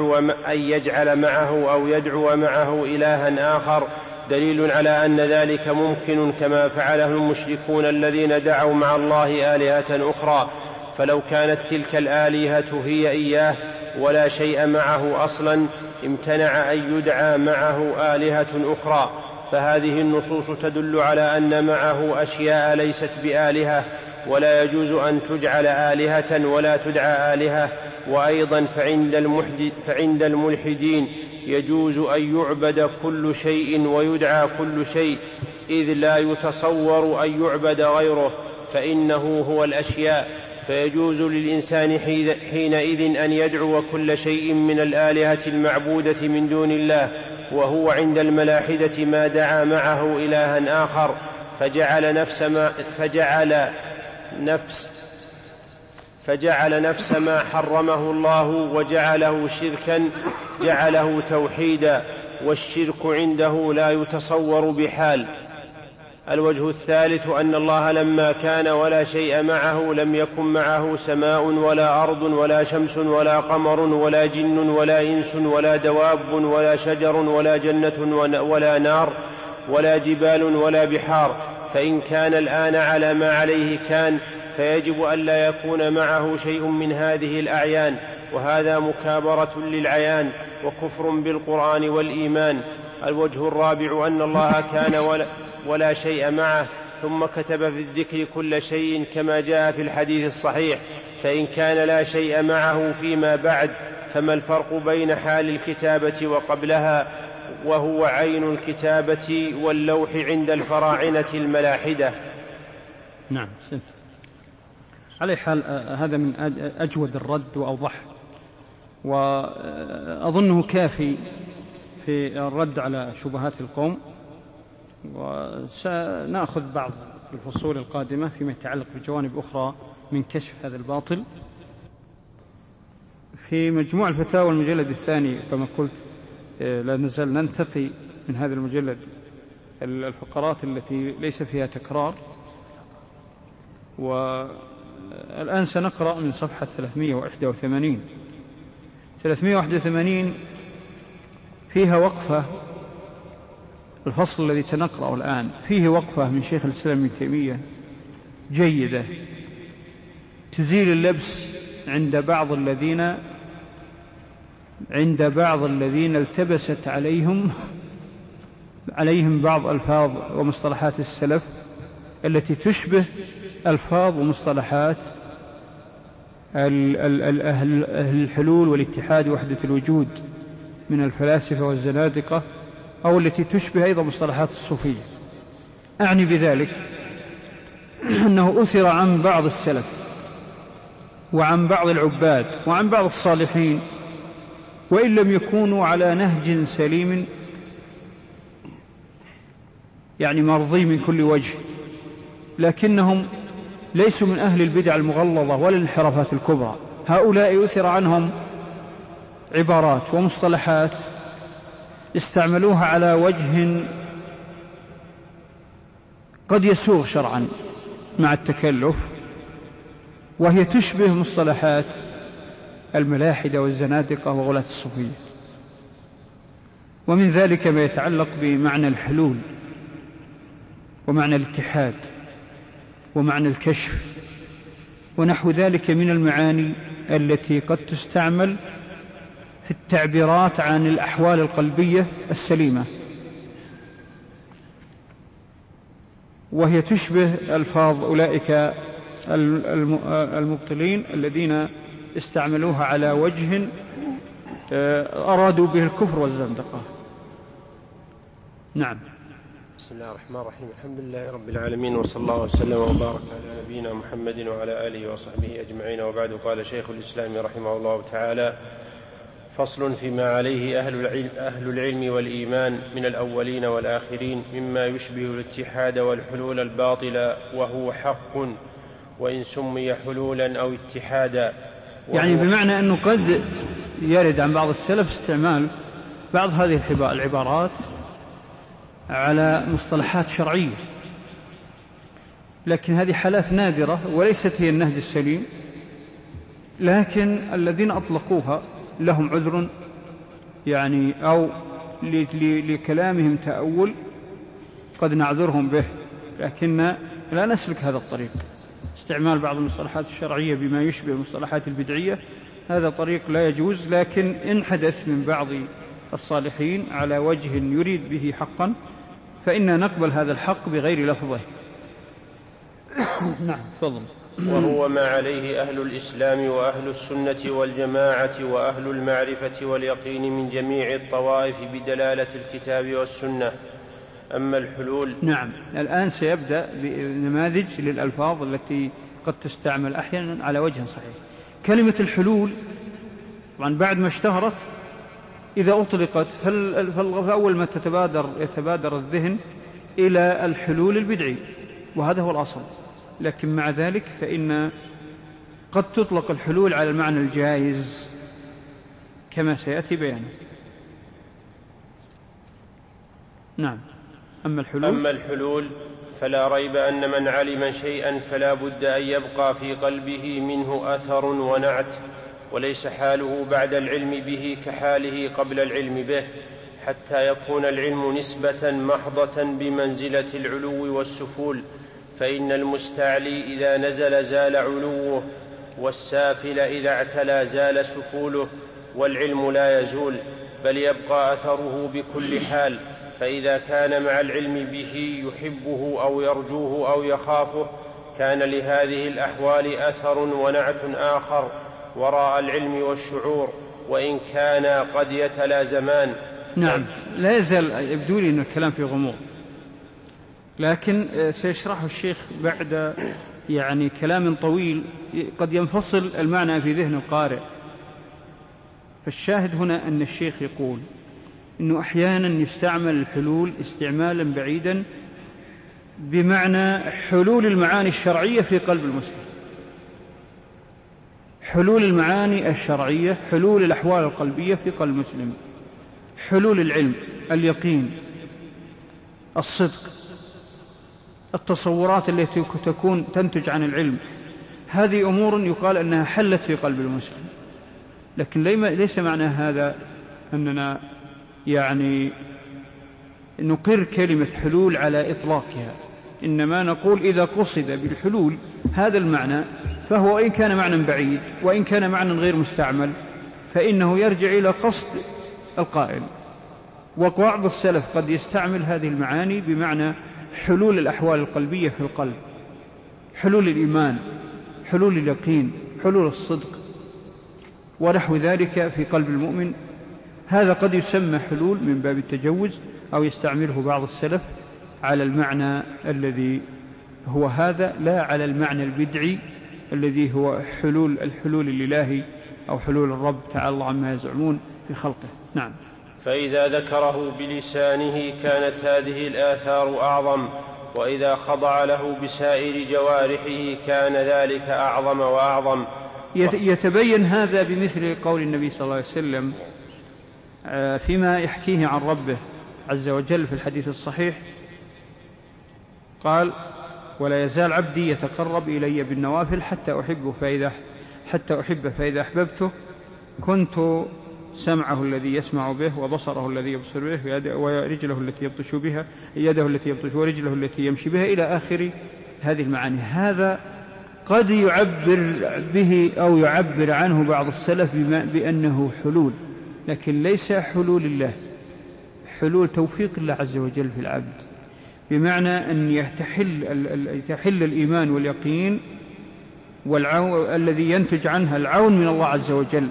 أو يدعو معه إلها آخر دليل على أن ذلك ممكن، كما فعله المشركون الذين دعوا مع الله آلهة أخرى. فلو كانت تلك الآلهة هي إياه ولا شيء معه أصلا امتنع أن يدعى معه آلهة أخرى. فهذه النصوص تدل على أن معه أشياء ليست بآلهة، ولا يجوز أن تجعل آلهة ولا تدعى آلهة. وأيضا فعند الملحدين يجوز أن يعبد كل شيء ويدعى كل شيء، إذ لا يتصور أن يعبد غيره، فإنه هو الأشياء. فيجوز للإنسان حينئذ أن يدعو كل شيء من الآلهة المعبودة من دون الله، وهو عند الملاحدة ما دعا معه إلها آخر، فجعل نفس ما حرمه الله وجعله شركا، جعله توحيدا، والشرك عنده لا يتصور بحال. الوجه الثالث أن الله لما كان ولا شيء معه لم يكن معه سماء ولا أرض ولا شمس ولا قمر ولا جن ولا إنس ولا دواب ولا شجر ولا جنة ولا نار ولا جبال ولا بحار. فإن كان الآن على ما عليه كان، فيجب أن لا يكون معه شيء من هذه الأعيان، وهذا مكابرة للعيان وكفر بالقرآن والإيمان. الوجه الرابع أن الله كان ولا شيء معه، ثم كتب في الذكر كل شيء كما جاء في الحديث الصحيح. فإن كان لا شيء معه فيما بعد، فما الفرق بين حال الكتابة وقبلها؟ وهو عين الكتابة واللوح عند الفراعنة الملاحدة. نعم. على حال هذا من أجود الرد وأوضح، وأظنه كافي في الرد على شبهات القوم، وسنأخذ بعض الفصول القادمة فيما يتعلق بجوانب أخرى من كشف هذا الباطل. في مجموع الفتاوى المجلد الثاني كما قلت لا نزال ننتقي من هذا المجلد الفقرات التي ليس فيها تكرار، والآن سنقرأ من صفحة 381 فيها وقفة. الفصل الذي سنقرأه الآن فيه وقفة من شيخ الإسلام ابن تيمية جيدة تزيل اللبس عند بعض الذين التبست عليهم بعض ألفاظ ومصطلحات السلف التي تشبه ألفاظ ومصطلحات أهل الحلول والاتحاد ووحدة الوجود من الفلاسفة والزنادقة، أو التي تشبه أيضا مصطلحات الصوفية. أعني بذلك أنه أثر عن بعض السلف وعن بعض العباد وعن بعض الصالحين، وإن لم يكونوا على نهج سليم يعني مرضي من كل وجه، لكنهم ليسوا من أهل البدع المغلظة ولا الانحرافات الكبرى. هؤلاء أثر عنهم عبارات ومصطلحات استعملوها على وجه قد يسوغ شرعا مع التكلف، وهي تشبه مصطلحات الملاحدة والزنادقة وغلاة الصوفية. ومن ذلك ما يتعلق بمعنى الحلول ومعنى الاتحاد ومعنى الكشف ونحو ذلك من المعاني التي قد تستعمل في التعبيرات عن الأحوال القلبية السليمة، وهي تشبه ألفاظ أولئك المبطلين الذين استعملوها على وجه أرادوا به الكفر والزندقة. نعم. بسم الله الرحمن الرحيم. الحمد لله رب العالمين، وصلى الله وسلم وبارك على نبينا محمد وعلى آله وصحبه أجمعين، وبعد. قال شيخ الإسلام رحمه الله تعالى: فصل فيما عليه أهل العلم والإيمان من الأولين والآخرين مما يشبه الاتحاد والحلول الباطلة، وهو حق وإن سمي حلولا أو اتحادا. يعني بمعنى أنه قد يرد عن بعض السلف استعمال بعض هذه العبارات على مصطلحات شرعية، لكن هذه حالات نادرة وليست هي النهج السليم، لكن الذين أطلقوها لهم عذر يعني، أو لكلامهم تأول قد نعذرهم به، لكن لا نسلك هذا الطريق. استعمال بعض المصطلحات الشرعية بما يشبه المصطلحات البدعية هذا طريق لا يجوز، لكن إن حدث من بعض الصالحين على وجه يريد به حقا فإنا نقبل هذا الحق بغير لفظه. نعم، تفضل. وهو ما عليه أهل الإسلام وأهل السنة والجماعة وأهل المعرفة واليقين من جميع الطوائف بدلالة الكتاب والسنة. أما الحلول، نعم، الآن سيبدأ بنماذج للألفاظ التي قد تستعمل أحيانا على وجه صحيح. كلمة الحلول طبعا بعد ما اشتهرت إذا أطلقت فأول ما يتبادر الذهن إلى الحلول البدعي، وهذا هو الأصل. لكن مع ذلك فإن قد تطلق الحلول على المعنى الجائز كما سيأتي بيانه. نعم. أما الحلول فلا ريب أن من علم شيئا فلا بد أن يبقى في قلبه منه أثر ونعت، وليس حاله بعد العلم به كحاله قبل العلم به، حتى يكون العلم نسبة محضة بمنزلة العلو والسفول. فإن المستعلي إذا نزل زال علوه، والسافل إذا اعتلى زال سفوله، والعلم لا يزول بل يبقى أثره بكل حال. فإذا كان مع العلم به يحبه أو يرجوه أو يخافه كان لهذه الأحوال أثر ونعت آخر وراء العلم والشعور، وإن كان قد يتلازمان. نعم، لا يزال يبدو لي أن الكلام في غموض، لكن سيشرحه الشيخ بعد يعني كلام طويل قد ينفصل المعنى في ذهن القارئ. فالشاهد هنا أن الشيخ يقول أنه أحيانا يستعمل الحلول استعمالا بعيدا بمعنى حلول المعاني الشرعية في قلب المسلم، حلول المعاني الشرعية، حلول الأحوال القلبية في قلب المسلم، حلول العلم، اليقين، الصدق، التصورات التي تنتج عن العلم، هذه أمور يقال أنها حلت في قلب المسلم. لكن ليس معنى هذا أننا يعني نقر كلمة حلول على إطلاقها، إنما نقول إذا قصد بالحلول هذا المعنى فهو إن كان معنى بعيد وإن كان معنى غير مستعمل فإنه يرجع إلى قصد القائل. وبعض السلف قد يستعمل هذه المعاني بمعنى حلول الأحوال القلبية في القلب، حلول الإيمان، حلول اليقين، حلول الصدق ونحو ذلك في قلب المؤمن. هذا قد يسمى حلول من باب التجوز، أو يستعمله بعض السلف على المعنى الذي هو هذا، لا على المعنى البدعي الذي هو الحلول الإلهي أو حلول الرب تعالى الله عما يزعمون في خلقه. نعم. فإذا ذكره بلسانه كانت هذه الآثار أعظم، وإذا خضع له بسائر جوارحه كان ذلك أعظم وأعظم. يتبين هذا بمثل قول النبي صلى الله عليه وسلم فيما يحكيه عن ربه عز وجل في الحديث الصحيح، قال: ولا يزال عبدي يتقرب إلي بالنوافل حتى أحبه فإذا أحببته كنت سمعه الذي يسمع به، وبصره الذي يبصر به، ورجله التي يبطش بها، يده التي يبطش، ورجله التي يمشي بها، إلى آخر هذه المعاني. هذا قد يعبر به أو يعبر عنه بعض السلف بأنه حلول، لكن ليس حلول الله، حلول توفيق الله عز وجل في العبد، بمعنى أن يتحل الإيمان واليقين الذي ينتج عنها العون من الله عز وجل،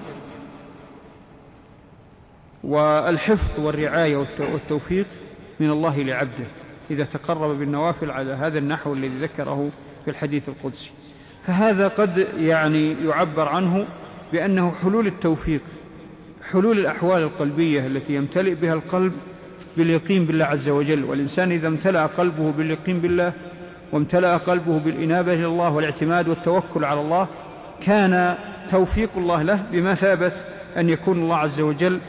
والحفظ والرعاية والتوفيق من الله لعبده إذا تقرب بالنوافل على هذا النحو الذي ذكره في الحديث القدسي. فهذا قد يعني يعبر عنه بأنه حلول التوفيق، حلول الأحوال القلبية التي يمتلئ بها القلب باليقين بالله عز وجل. والإنسان إذا امتلأ قلبه باليقين بالله، وامتلأ قلبه بالإنابة إلى الله والاعتماد والتوكل على الله، كان توفيق الله له بمثابة أن يكون الله عز وجل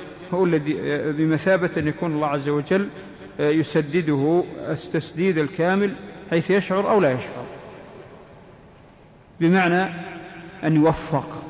يسدده التسديد الكامل حيث يشعر أو لا يشعر، بمعنى أن يوفق.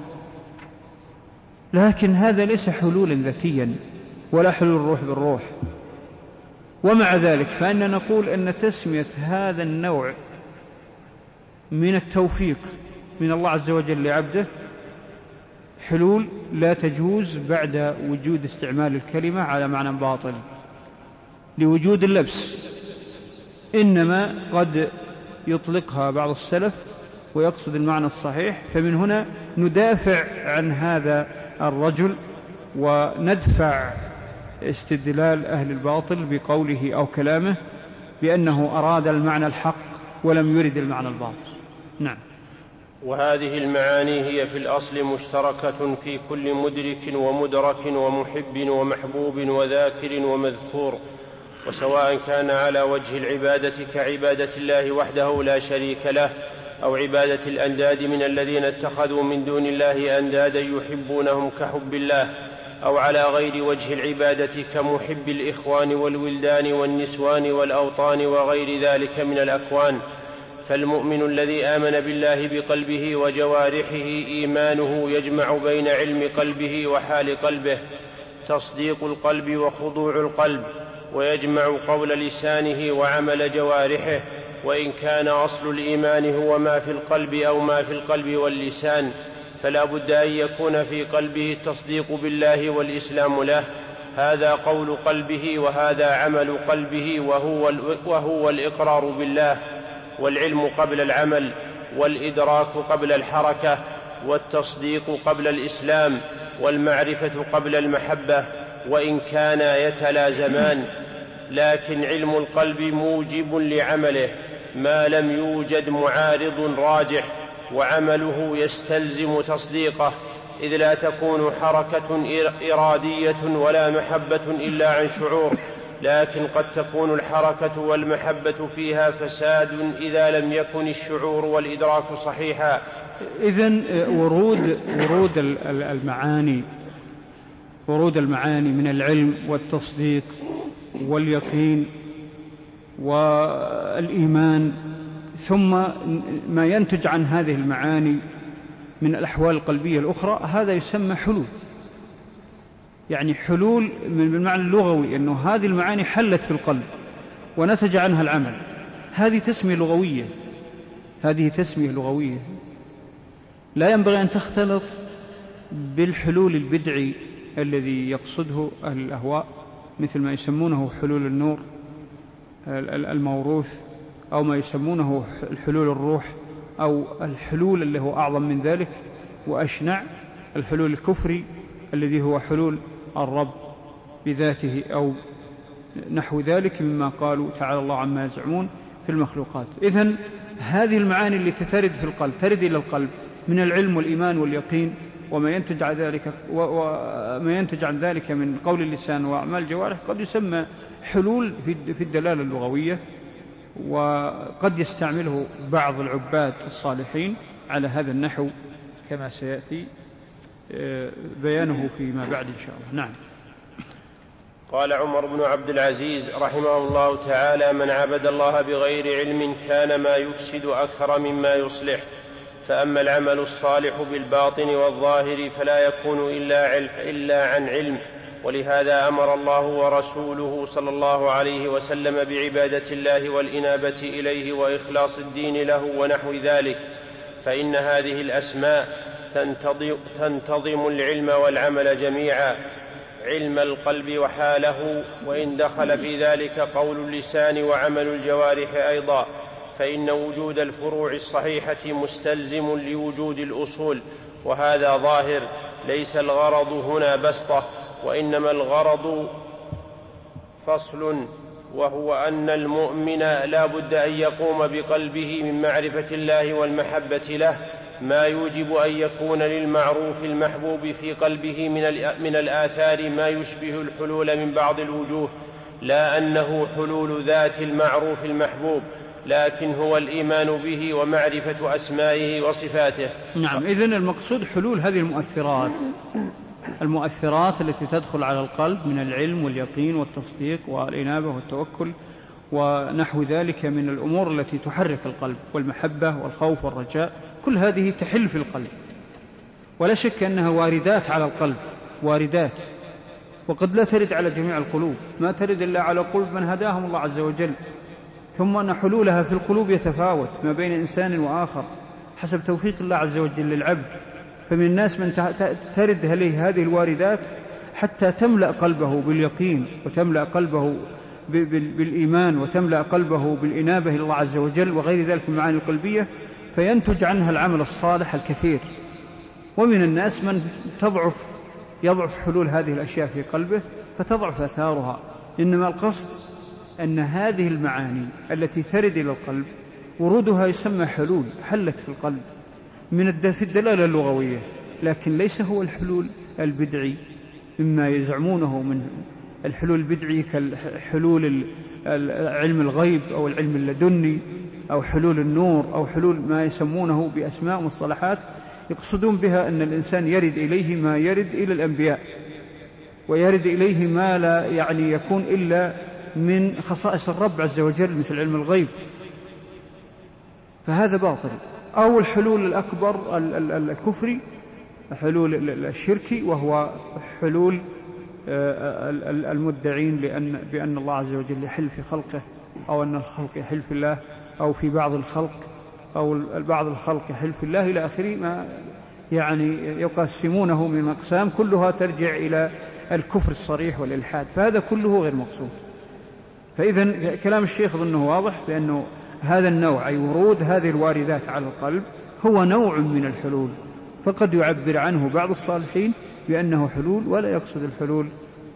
لكن هذا ليس حلولا ذاتيا ولا حلول الروح بالروح. ومع ذلك فإننا نقول أن تسمية هذا النوع من التوفيق من الله عز وجل لعبده حلول لا تجوز بعد وجود استعمال الكلمة على معنى باطل لوجود اللبس، إنما قد يطلقها بعض السلف ويقصد المعنى الصحيح. فمن هنا ندافع عن هذا الرجل وندفع استدلال أهل الباطل بقوله أو كلامه بأنه أراد المعنى الحق ولم يرد المعنى الباطل. نعم. وهذه المعاني هي في الأصل مشتركة في كل مدرك ومدرك ومحب ومحبوب وذاكر ومذكور، وسواء كان على وجه العبادة كعبادة الله وحده لا شريك له، أو عبادة الأنداد من الذين اتخذوا من دون الله أندادا يحبونهم كحب الله، أو على غير وجه العبادة كمحب الإخوان والولدان والنسوان والأوطان وغير ذلك من الأكوان. فالمؤمن الذي آمن بالله بقلبه وجوارحه إيمانه يجمع بين علم قلبه وحال قلبه، تصديق القلب وخضوع القلب، ويجمع قول لسانه وعمل جوارحه، وإن كان أصل الإيمان هو ما في القلب أو ما في القلب واللسان، فلا بد أن يكون في قلبه التصديق بالله والإسلام له. هذا قول قلبه وهذا عمل قلبه، وهو الإقرار بالله، والعلم قبل العمل، والإدراك قبل الحركة، والتصديق قبل الإسلام، والمعرفة قبل المحبة. وإن كانا يتلازمان، لكن علم القلب موجب لعمله ما لم يوجد معارض راجح، وعمله يستلزم تصديقه، إذ لا تكون حركة إرادية ولا محبة إلا عن شعور، لكن قد تكون الحركة والمحبة فيها فساد إذا لم يكن الشعور والإدراك صحيحا. إذن ورود المعاني من العلم والتصديق واليقين والإيمان، ثم ما ينتج عن هذه المعاني من الأحوال القلبية الأخرى، هذا يسمى حلول. يعني حلول بالمعنى اللغوي، أنه هذه المعاني حلت في القلب ونتج عنها العمل. هذه تسمية لغوية لا ينبغي أن تختلط بالحلول البدعي الذي يقصده أهل الأهواء، مثل ما يسمونه حلول النور الموروث، أو ما يسمونه الحلول الروح، أو الحلول اللي هو أعظم من ذلك وأشنع، الحلول الكفري الذي هو حلول الرب بذاته أو نحو ذلك مما قالوا تعالى الله عما يزعمون في المخلوقات. إذن هذه المعاني التي ترد في القلب ترد إلى القلب من العلم والإيمان واليقين، وما ينتج عن ذلك من قول اللسان وأعمال الجوارح، قد يسمى حلول في الدلالة اللغوية، وقد يستعمله بعض العباد الصالحين على هذا النحو كما سيأتي بيانه فيما بعد إن شاء الله. نعم. قال عمر بن عبد العزيز رحمه الله تعالى: من عبد الله بغير علم كان ما يفسد أكثر مما يصلح، فأما العمل الصالح بالباطن والظاهر فلا يكون إلا عن علم، ولهذا أمر الله ورسوله صلى الله عليه وسلم بعبادة الله والإنابة إليه وإخلاص الدين له ونحو ذلك، فإن هذه الأسماء تنتظم العلم والعمل جميعا، علم القلب وحاله، وإن دخل في ذلك قول اللسان وعمل الجوارح أيضا، فإن وجود الفروع الصحيحة مستلزم لوجود الأصول، وهذا ظاهر. ليس الغرض هنا بسطة، وإنما الغرض فصل، وهو أن المؤمن لا بد أن يقوم بقلبه من معرفة الله والمحبة له ما يوجب أن يكون للمعروف المحبوب في قلبه من الآثار ما يشبه الحلول من بعض الوجوه، لا أنه حلول ذات المعروف المحبوب، لكن هو الإيمان به ومعرفة أسمائه وصفاته. نعم. إذن المقصود حلول هذه المؤثرات التي تدخل على القلب من العلم واليقين والتصديق والإنابة والتوكل ونحو ذلك من الأمور التي تحرك القلب، والمحبة والخوف والرجاء، كل هذه تحل في القلب، ولا شك أنها واردات على القلب، واردات، وقد لا ترد على جميع القلوب، ما ترد إلا على قلوب من هداهم الله عز وجل. ثم أن حلولها في القلوب يتفاوت ما بين إنسان وآخر حسب توفيق الله عز وجل للعبد. فمن الناس من ترد عليه هذه الواردات حتى تملأ قلبه باليقين، وتملأ قلبه بالإيمان، وتملأ قلبه بالإنابة إلى الله عز وجل وغير ذلك من المعاني القلبية، فينتج عنها العمل الصالح الكثير. ومن الناس من يضعف حلول هذه الأشياء في قلبه فتضعف أثارها. إنما القصد أن هذه المعاني التي ترد إلى القلب ورودها يسمى حلول، حلت في القلب في الدلالة اللغوية، لكن ليس هو الحلول البدعي مما يزعمونه من الحلول البدعي كالحلول علم الغيب أو العلم اللدني أو حلول النور أو حلول ما يسمونه بأسماء مصطلحات يقصدون بها أن الإنسان يرد إليه ما يرد إلى الأنبياء، ويرد إليه ما لا يكون إلا من خصائص الرب عز وجل مثل علم الغيب، فهذا باطل. أو الحلول الأكبر الكفري، حلول الشركي، وهو حلول المدعين بأن الله عز وجل يحل في خلقه، أو أن الخلق يحل في الله، أو في بعض الخلق، أو بعض الخلق يحل في الله إلى آخره، ما يقسمونه من أقسام كلها ترجع إلى الكفر الصريح والإلحاد، فهذا كله غير مقصود. فإذا كلام الشيخ ظنه واضح بأنه هذا النوع، أي ورود هذه الواردات على القلب، هو نوع من الحلول، فقد يعبر عنه بعض الصالحين بأنه حلول، ولا يقصد الحلول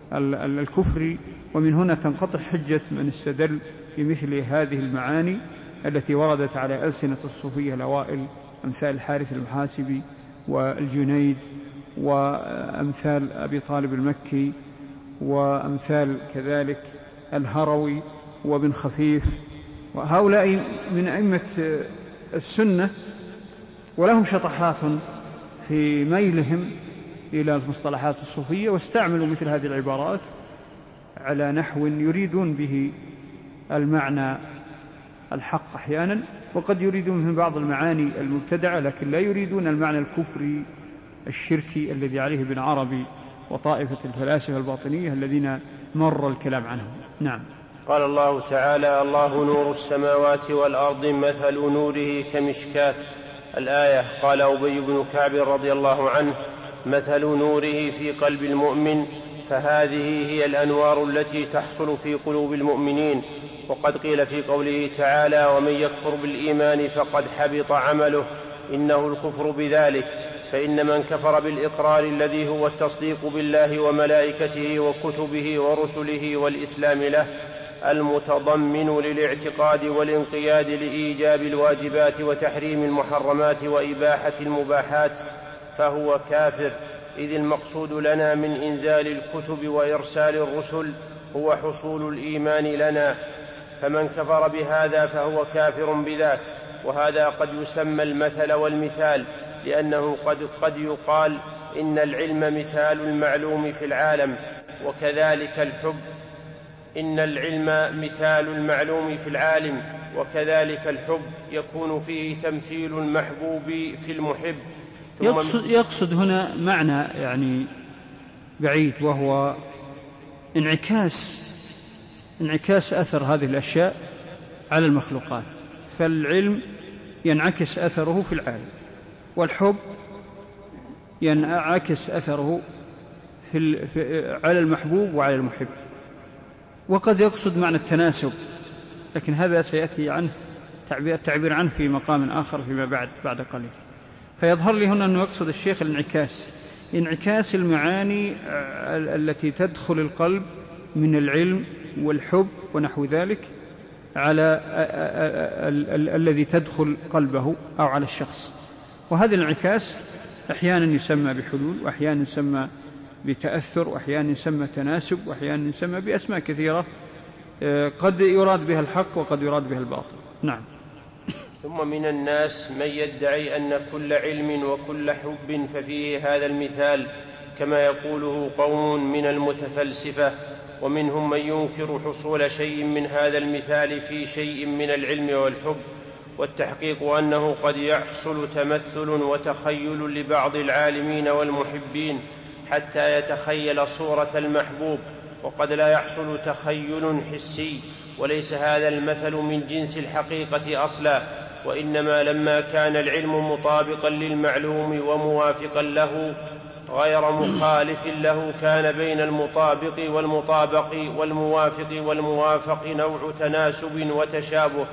الكفر. ومن هنا تنقطع حجة من استدل بمثل هذه المعاني التي وردت على ألسنة الصوفية الأوائل، أمثال الحارث المحاسبي والجنيد وأمثال أبي طالب المكي وأمثال كذلك الهروي وابن خفيف، وهؤلاء من أئمة السنة، ولهم شطحات في ميلهم إلى المصطلحات الصوفية، واستعملوا مثل هذه العبارات على نحو يريدون به المعنى الحق أحيانا، وقد يريدون من بعض المعاني المبتدعة، لكن لا يريدون المعنى الكفري الشركي الذي عليه ابن عربي وطائفة الفلاسفة الباطنية الذين مر الكلام عنهم. نعم. قال الله تعالى: الله نور السماوات والأرض مثل نوره كمشكاة. الآية. قال أبي بن كعب رضي الله عنه: مثل نوره في قلب المؤمن، فهذه هي الأنوار التي تحصل في قلوب المؤمنين. وقد قيل في قوله تعالى: ومن يكفر بالإيمان فقد حبط عمله، إنه الكفر بذلك، فإن من كفر بالإقرار الذي هو التصديق بالله وملائكته وكتبه ورسله والإسلام له، المتضمن للاعتقاد والانقياد لإيجاب الواجبات وتحريم المحرمات وإباحة المباحات، فهو كافر. إذ المقصود لنا من إنزال الكتب وإرسال الرسل هو حصول الإيمان لنا، فمن كفر بهذا فهو كافر بذاك. وهذا قد يسمى المثل والمثال، لأنه قد يقال إن العلم مثال المعلوم في العالم، وكذلك الحب، إن العلم مثال المعلوم في العالم، وكذلك الحب يكون فيه تمثيل المحبوب في المحب. يقصد هنا معنى يعني بعيد، وهو انعكاس أثر هذه الأشياء على المخلوقات. فالعلم ينعكس أثره في العالم، والحب ينعكس أثره على المحبوب وعلى المحب. وقد يقصد معنى التناسب، لكن هذا سيأتي عنه التعبير عنه في مقام آخر فيما بعد قليل. فيظهر لي هنا أنه يقصد الشيخ انعكاس المعاني التي تدخل القلب من العلم والحب ونحو ذلك على الذي تدخل قلبه أو على الشخص. وهذا الانعكاس أحيانا يسمى بحلول، وأحيانا يسمى بتأثر، وأحيانا يسمى تناسب، وأحيانا يسمى بأسماء كثيرة قد يراد بها الحق وقد يراد بها الباطل. نعم. ثم من الناس من يدعي أن كل علم وكل حب ففيه هذا المثال، كما يقوله قوم من المتفلسفة، ومنهم من ينكر حصول شيء من هذا المثال في شيء من العلم والحب. والتحقيق أنه قد يحصل تمثل وتخيل لبعض العالمين والمحبين حتى يتخيل صورة المحبوب، وقد لا يحصل تخيل حسي، وليس هذا المثل من جنس الحقيقة أصلا، وإنما لما كان العلم مطابقا للمعلوم وموافقا له غير مخالف له، كان بين المطابق والمطابق والموافق والموافق نوع تناسب وتشابه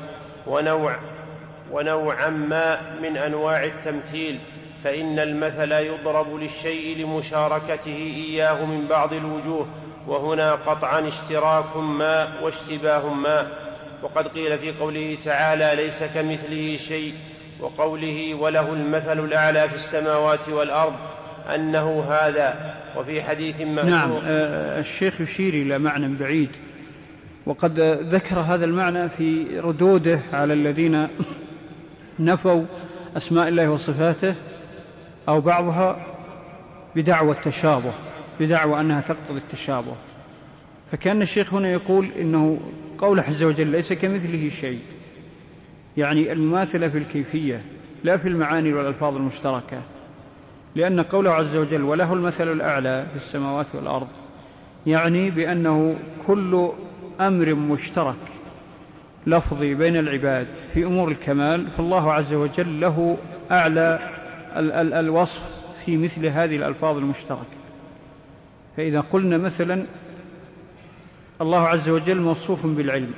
ونوعا ما من أنواع التمثيل، فإن المثل يضرب للشيء لمشاركته إياه من بعض الوجوه، وهنا قطعا اشتراك ما واشتباه ما. وقد قيل في قوله تعالى: ليس كمثله شيء، وقوله: وله المثل الأعلى في السماوات والأرض، أنه هذا. وفي حديث مأثور. نعم. الشيخ يشير إلى معنى بعيد، وقد ذكر هذا المعنى في ردوده على الذين نفوا أسماء الله وصفاته أو بعضها بدعوى التشابه، بدعوى أنها تقتضي التشابه. فكان الشيخ هنا يقول إنه قول عز وجل ليس كمثله شيء، يعني المماثلة في الكيفية لا في المعاني والألفاظ المشتركة، لأن قوله عز وجل وله المثل الأعلى في السماوات والأرض يعني بأنه كل أمر مشترك لفظي بين العباد في أمور الكمال، فالله عز وجل له أعلى الوصف في مثل هذه الألفاظ المشتركة. فإذا قلنا مثلا الله عز وجل موصوف بالعلم،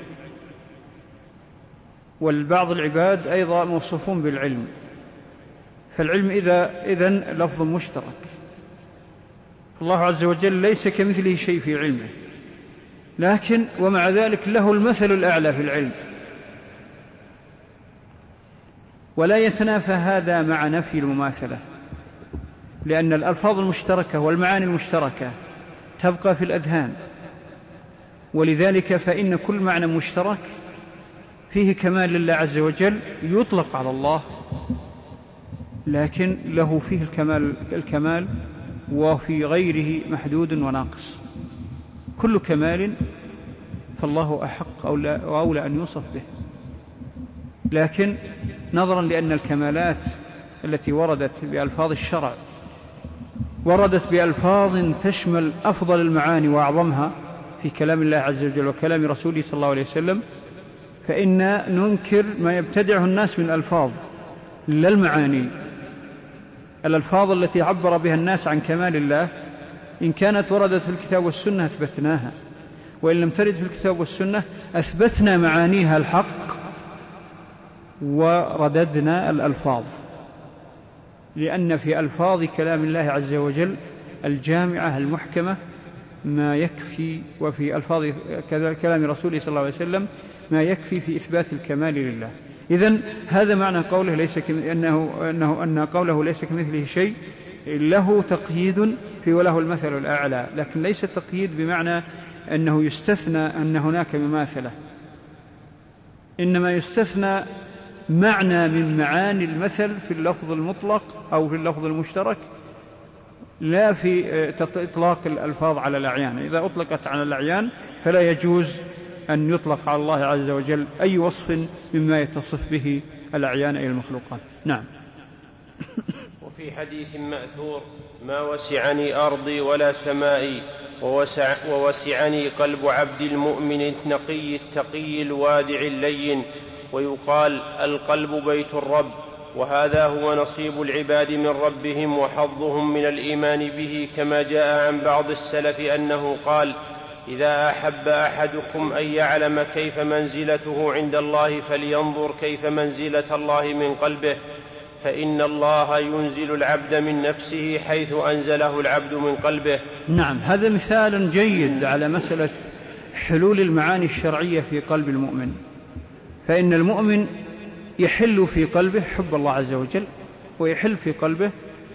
والبعض العباد أيضا موصوفون بالعلم، فالعلم إذن لفظ مشترك، الله عز وجل ليس كمثله شيء في علمه، لكن ومع ذلك له المثل الأعلى في العلم، ولا يتنافى هذا مع نفي المماثلة، لأن الألفاظ المشتركة والمعاني المشتركة تبقى في الأذهان، ولذلك فإن كل معنى مشترك فيه كمال لله عز وجل يطلق على الله، لكن له فيه الكمال وفي غيره محدود وناقص. كل كمال فالله أحق أولى أن يوصف به، لكن نظرا لأن الكمالات التي وردت بألفاظ الشرع وردت بألفاظ تشمل أفضل المعاني وأعظمها في كلام الله عز وجل وكلام رسوله صلى الله عليه وسلم، فإن ننكر ما يبتدعه الناس من ألفاظ لا المعاني. الألفاظ التي عبر بها الناس عن كمال الله إن كانت وردت في الكتاب والسنة أثبتناها، وإن لم ترد في الكتاب والسنة أثبتنا معانيها الحق ورددنا الألفاظ، لأن في ألفاظ كلام الله عز وجل الجامعة المحكمة ما يكفي، وفي ألفاظ كلام رسوله صلى الله عليه وسلم ما يكفي في إثبات الكمال لله. إذن هذا معنى قوله ليس أن قوله ليس كمثله شيء له تقييد في وله المثل الأعلى، لكن ليس تقييد بمعنى أنه يستثنى أن هناك مماثلة، إنما يستثنى معنى من معاني المثل في اللفظ المطلق أو في اللفظ المشترك، لا في إطلاق الألفاظ على الأعيان. إذا أطلقت على الأعيان فلا يجوز أن يطلق على الله عز وجل أي وصف مما يتصف به الأعيان أي المخلوقات. نعم. وفي حديث مأثور: ما وسعني أرضي ولا سمائي، ووسعني قلب عبد المؤمن النقي التقي الوادع اللين. ويقال: القلب بيت الرب، وهذا هو نصيب العباد من ربهم وحظهم من الإيمان به، كما جاء عن بعض السلف أنه قال: إذا أحب أحدكم أن يعلم كيف منزلته عند الله فلينظر كيف منزلة الله من قلبه، فإن الله ينزل العبد من نفسه حيث أنزله العبد من قلبه. نعم، هذا مثال جيد على مسألة حلول المعاني الشرعية في قلب المؤمن. فإن المؤمن يحل في قلبه حب الله عز وجل، ويحل في قلبه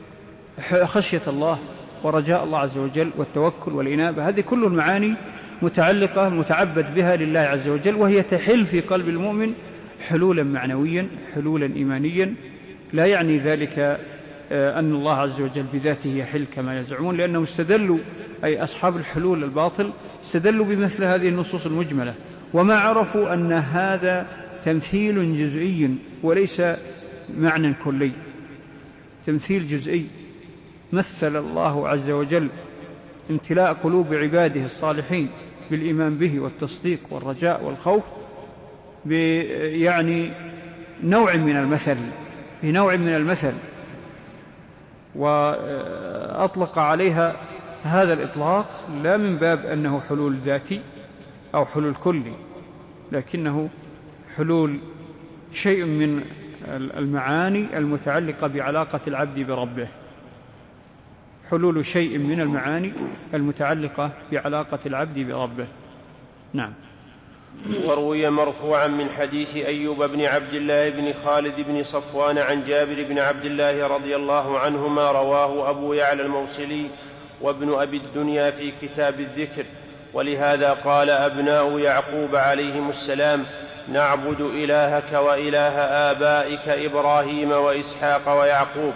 خشية الله ورجاء الله عز وجل والتوكل والإنابة. هذه كل المعاني متعلقة متعبد بها لله عز وجل، وهي تحل في قلب المؤمن حلولا معنويا حلولا إيمانيا. لا يعني ذلك أن الله عز وجل بذاته يحل كما يزعمون، لأنهم استدلوا، أي أصحاب الحلول الباطل استدلوا بمثل هذه النصوص المجملة، وما عرفوا أن هذا تمثيل جزئي وليس معنى كلي، تمثيل جزئي. مثل الله عز وجل امتلاء قلوب عباده الصالحين بالإيمان به والتصديق والرجاء والخوف يعني نوع من المثل، بنوع من المثل، وأطلق عليها هذا الإطلاق لا من باب أنه حلول ذاتي أو حلول كلي، لكنه حلول شيء من المعاني المتعلقة بعلاقة العبد بربه، حلول شيء من المعاني المتعلقة بعلاقة العبد بربه. نعم. وروي مرفوعا من حديث أيوب بن عبد الله بن خالد بن صفوان عن جابر بن عبد الله رضي الله عنهما، رواه أبو يعلى الموصلي وابن أبي الدنيا في كتاب الذكر. ولهذا قال أبناء يعقوب عليهم السلام: نعبد إلهك وإله آبائك إبراهيم وإسحاق ويعقوب.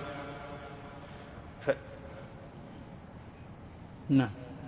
نعم.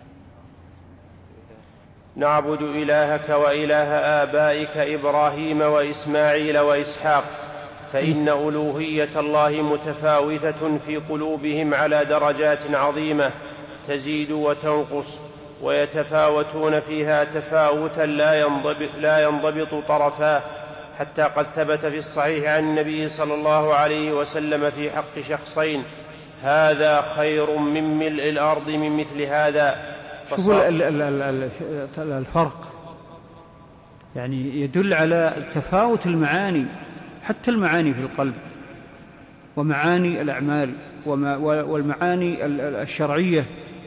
نعبد إلهك وإله آبائك إبراهيم وإسماعيل وإسحاق، فإن ألوهية الله متفاوتة في قلوبهم على درجات عظيمة تزيد وتنقص، ويتفاوتون فيها تفاوتا لا ينضبط طرفاه، حتى قد ثبت في الصحيح عن النبي صلى الله عليه وسلم في حق شخصين: هذا خير من ملء الأرض من مثل هذا. شوفوا الفرق، يعني يدل على تفاوت المعاني، حتى المعاني في القلب ومعاني الأعمال والمعاني الشرعية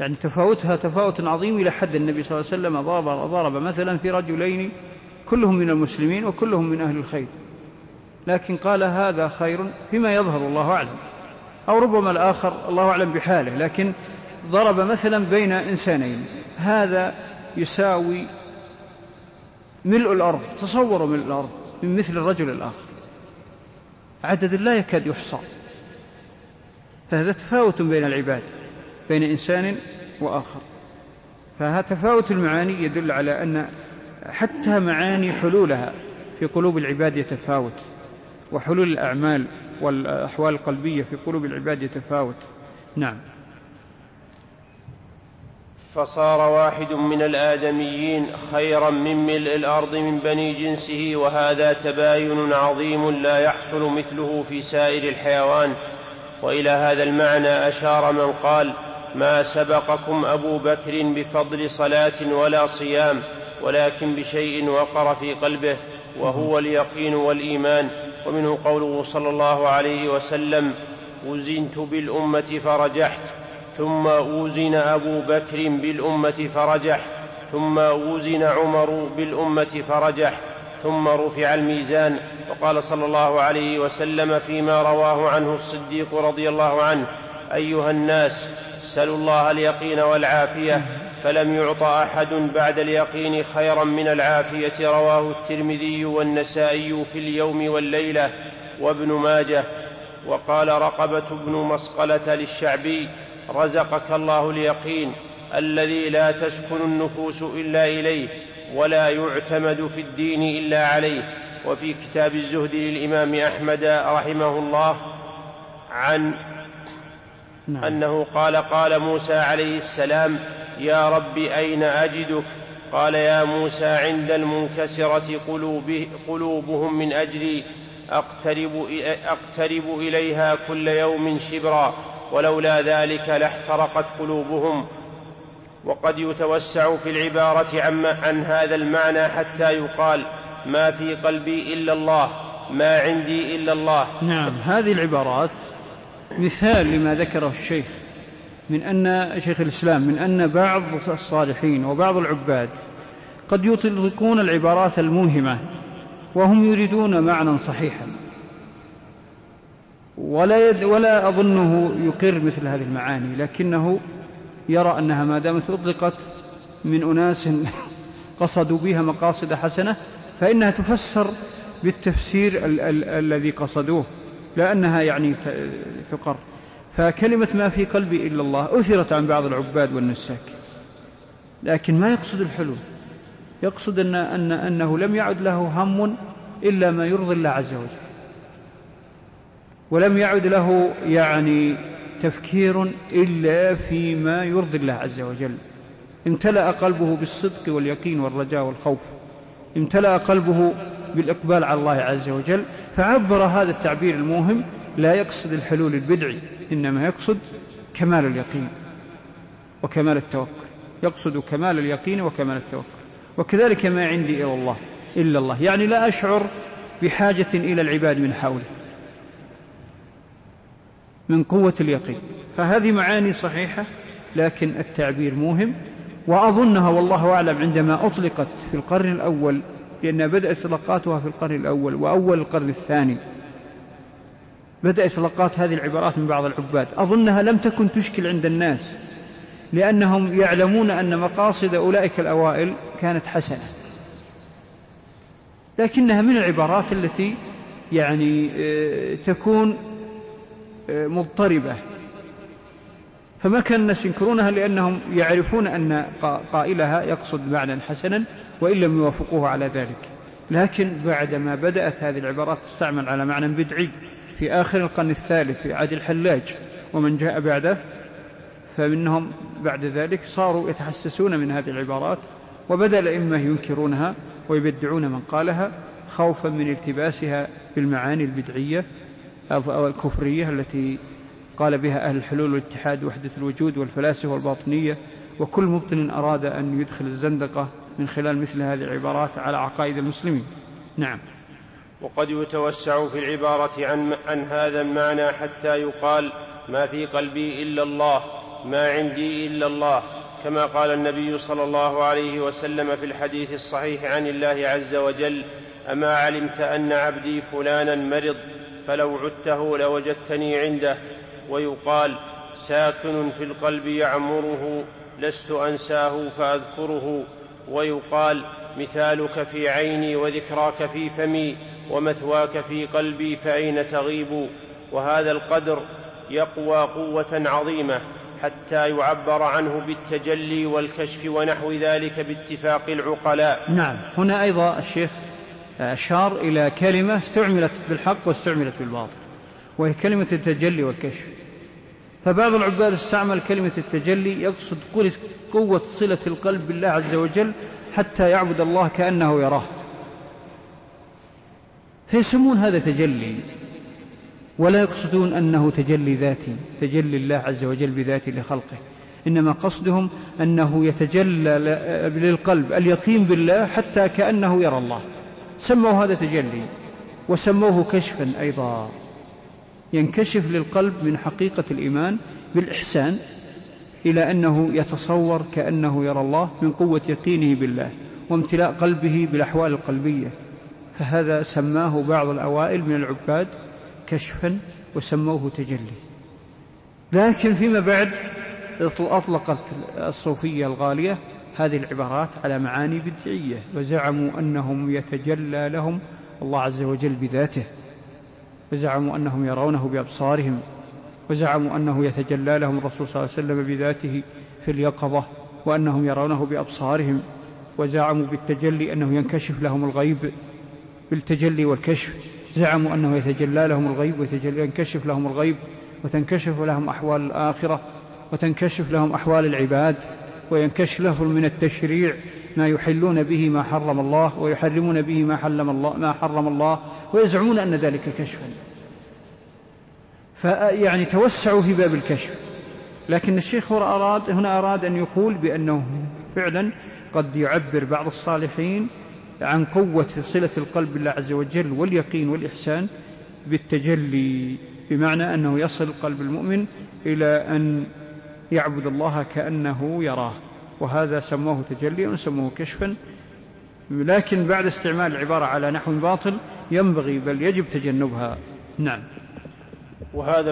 يعني تفاوتها تفاوت عظيم إلى حد النبي صلى الله عليه وسلم ضرب مثلا في رجلين كلهم من المسلمين وكلهم من أهل الخير، لكن قال هذا خير فيما يظهر الله أعلم، أو ربما الآخر الله أعلم بحاله، لكن ضرب مثلا بين إنسانين، هذا يساوي ملء الأرض، تصوروا ملء الأرض من مثل الرجل الآخر، عدد لا يكاد يحصى. فهذا تفاوت بين العباد، بين إنسان وآخر. فهذا تفاوت المعاني يدل على أن حتى معاني حلولها في قلوب العباد يتفاوت، وحلول الأعمال والأحوال القلبية في قلوب العباد يتفاوت. نعم. فصار واحد من الآدميين خيرا من ملء الأرض من بني جنسه، وهذا تباين عظيم لا يحصل مثله في سائر الحيوان. وإلى هذا المعنى أشار من قال: ما سبقكم أبو بكر بفضل صلاة ولا صيام، ولكن بشيء وقر في قلبه، وهو اليقين والإيمان. ومنه قوله صلى الله عليه وسلم: وزنت بالأمة فرجحت، ثم وزن أبو بكر بالأمة فرجح، ثم وزن عمر بالأمة فرجح، ثم رفع الميزان. وقال صلى الله عليه وسلم فيما رواه عنه الصديق رضي الله عنه: أيها الناس، سلوا الله اليقين والعافية، فلم يعط أحد بعد اليقين خيرا من العافية. رواه الترمذي والنسائي في اليوم والليلة وابن ماجه. وقال رقبة بن مسقلة للشعبي: رزقك الله اليقين الذي لا تسكن النفوس إلا إليه، ولا يعتمد في الدين إلا عليه. وفي كتاب الزهد للإمام أحمد رحمه الله عن أنه قال: قال موسى عليه السلام: يا رب أين أجدك؟ قال: يا موسى عند المنكسرة قلوبهم من أجلي، أقترب إليها كل يوم شبرا، ولولا ذلك لاحترقت قلوبهم. وقد يتوسع في العبارة عن هذا المعنى حتى يقال: ما في قلبي إلا الله، ما عندي إلا الله. نعم، هذه العبارات مثال لما ذكره الشيخ من أن شيخ الإسلام من أن بعض الصالحين وبعض العباد قد يطلقون العبارات الموهمة وهم يريدون معنى صحيحا، ولا أظنه يقر مثل هذه المعاني، لكنه يرى أنها ما دامت أطلقت من أناس قصدوا بها مقاصد حسنة فإنها تفسر بالتفسير الذي قصدوه، لأنها يعني تقر. فكلمة ما في قلبي إلا الله أثرت عن بعض العباد والنساك، لكن ما يقصد الحلول، يقصد أنه لم يعد له هم إلا ما يرضي الله عز وجل، ولم يعد له يعني تفكير إلا فيما يرضي الله عز وجل. امتلأ قلبه بالصدق واليقين والرجاء والخوف، امتلأ قلبه بالإقبال على الله عز وجل، فعبر هذا التعبير الموهم: لا يقصد الحلول البدعي، إنما يقصد كمال اليقين وكمال التوكل، يقصد كمال اليقين وكمال التوكل. وكذلك ما عندي إلا الله، يعني لا أشعر بحاجة إلى العباد من حولي من قوة اليقين. فهذه معاني صحيحة، لكن التعبير موهم، وأظنها والله أعلم عندما أطلقت في القرن الأول، لأنها بدأت إطلاقاتها في القرن الأول وأول القرن الثاني، بدأت إطلاقات هذه العبارات من بعض العباد، أظنها لم تكن تشكل عند الناس، لأنهم يعلمون أن مقاصد أولئك الأوائل كانت حسنة، لكنها من العبارات التي يعني تكون مضطربة، فما كان الناس ينكرونها لأنهم يعرفون أن قائلها يقصد معنى حسنا وإن لم يوافقوه على ذلك. لكن بعدما بدأت هذه العبارات تستعمل على معنى بدعي في آخر القرن الثالث في عهد الحلاج ومن جاء بعده، فمنهم بعد ذلك صاروا يتحسسون من هذه العبارات، وبدأ الأئمة ينكرونها ويبدعون من قالها خوفا من التباسها بالمعاني البدعية أو الكفرية التي قال بها أهل الحلول والاتحاد ووحدة الوجود والفلاسفة والباطنية، وكل مبطن أراد أن يدخل الزندقة من خلال مثل هذه العبارات على عقائد المسلمين. نعم. وقد يتوسع في العبارة عن هذا المعنى حتى يقال: ما في قلبي إلا الله، ما عندي إلا الله، كما قال النبي صلى الله عليه وسلم في الحديث الصحيح عن الله عز وجل: أما علمت أن عبدي فلانا مرض فلو عدته لوجدتني عنده. ويقال: ساكن في القلب يعمره لست أنساه فأذكره. ويقال: مثالك في عيني وذكراك في فمي ومثواك في قلبي فأين تغيب. وهذا القدر يقوى قوة عظيمة حتى يعبر عنه بالتجلي والكشف ونحو ذلك باتفاق العقلاء. نعم، هنا أيضا الشيخ أشار إلى كلمة استعملت بالحق واستعملت بالباطل، وهي كلمة التجلي والكشف. فبعض العباد استعمل كلمة التجلي يقصد قوة صلة القلب بالله عز وجل حتى يعبد الله كأنه يراه، فيسمون هذا تجلي، ولا يقصدون أنه تجلي ذاتي، تجلي الله عز وجل بذاته لخلقه، إنما قصدهم أنه يتجلى للقلب اليقين بالله حتى كأنه يرى الله، سموا هذا تجلي. وسموه كشفا أيضا، ينكشف للقلب من حقيقة الإيمان بالإحسان إلى أنه يتصور كأنه يرى الله من قوة يقينه بالله وامتلاء قلبه بالأحوال القلبية. فهذا سماه بعض الأوائل من العباد كشفا وسموه تجلي. لكن فيما بعد أطلقت الصوفية الغالية هذه العبارات على معاني بدعية، وزعموا أنهم يتجلى لهم الله عز وجل بذاته، وزعموا أنهم يرونه بأبصارهم، وزعموا أنه يتجلى لهم الرسول صلى الله عليه وسلم بذاته في اليقظة وأنهم يرونه بأبصارهم، وزعموا بالتجلي أنه ينكشف لهم الغيب بالتجلي والكشف، زعموا أنه يتجلى لهم الغيب وينكشف لهم الغيب وتنكشف لهم أحوال الآخرة وتنكشف لهم أحوال العباد، وينكشف لهم من التشريع ما يحلون به ما حرم الله ويحرمون به ما حرم الله، ويزعمون أن ذلك كشفا. فيعني توسعوا في باب الكشف. لكن الشيخ هنا أراد أن يقول بأنه فعلا قد يعبر بعض الصالحين عن قوة صلة القلب بالله عز وجل واليقين والإحسان بالتجلي، بمعنى أنه يصل قلب المؤمن إلى أن يعبد الله كأنه يراه، وهذا سموه تجلي وسموه كشفا. لكن بعد استعمال العبارة على نحو باطل ينبغي بل يجب تجنبها. نعم. وهذا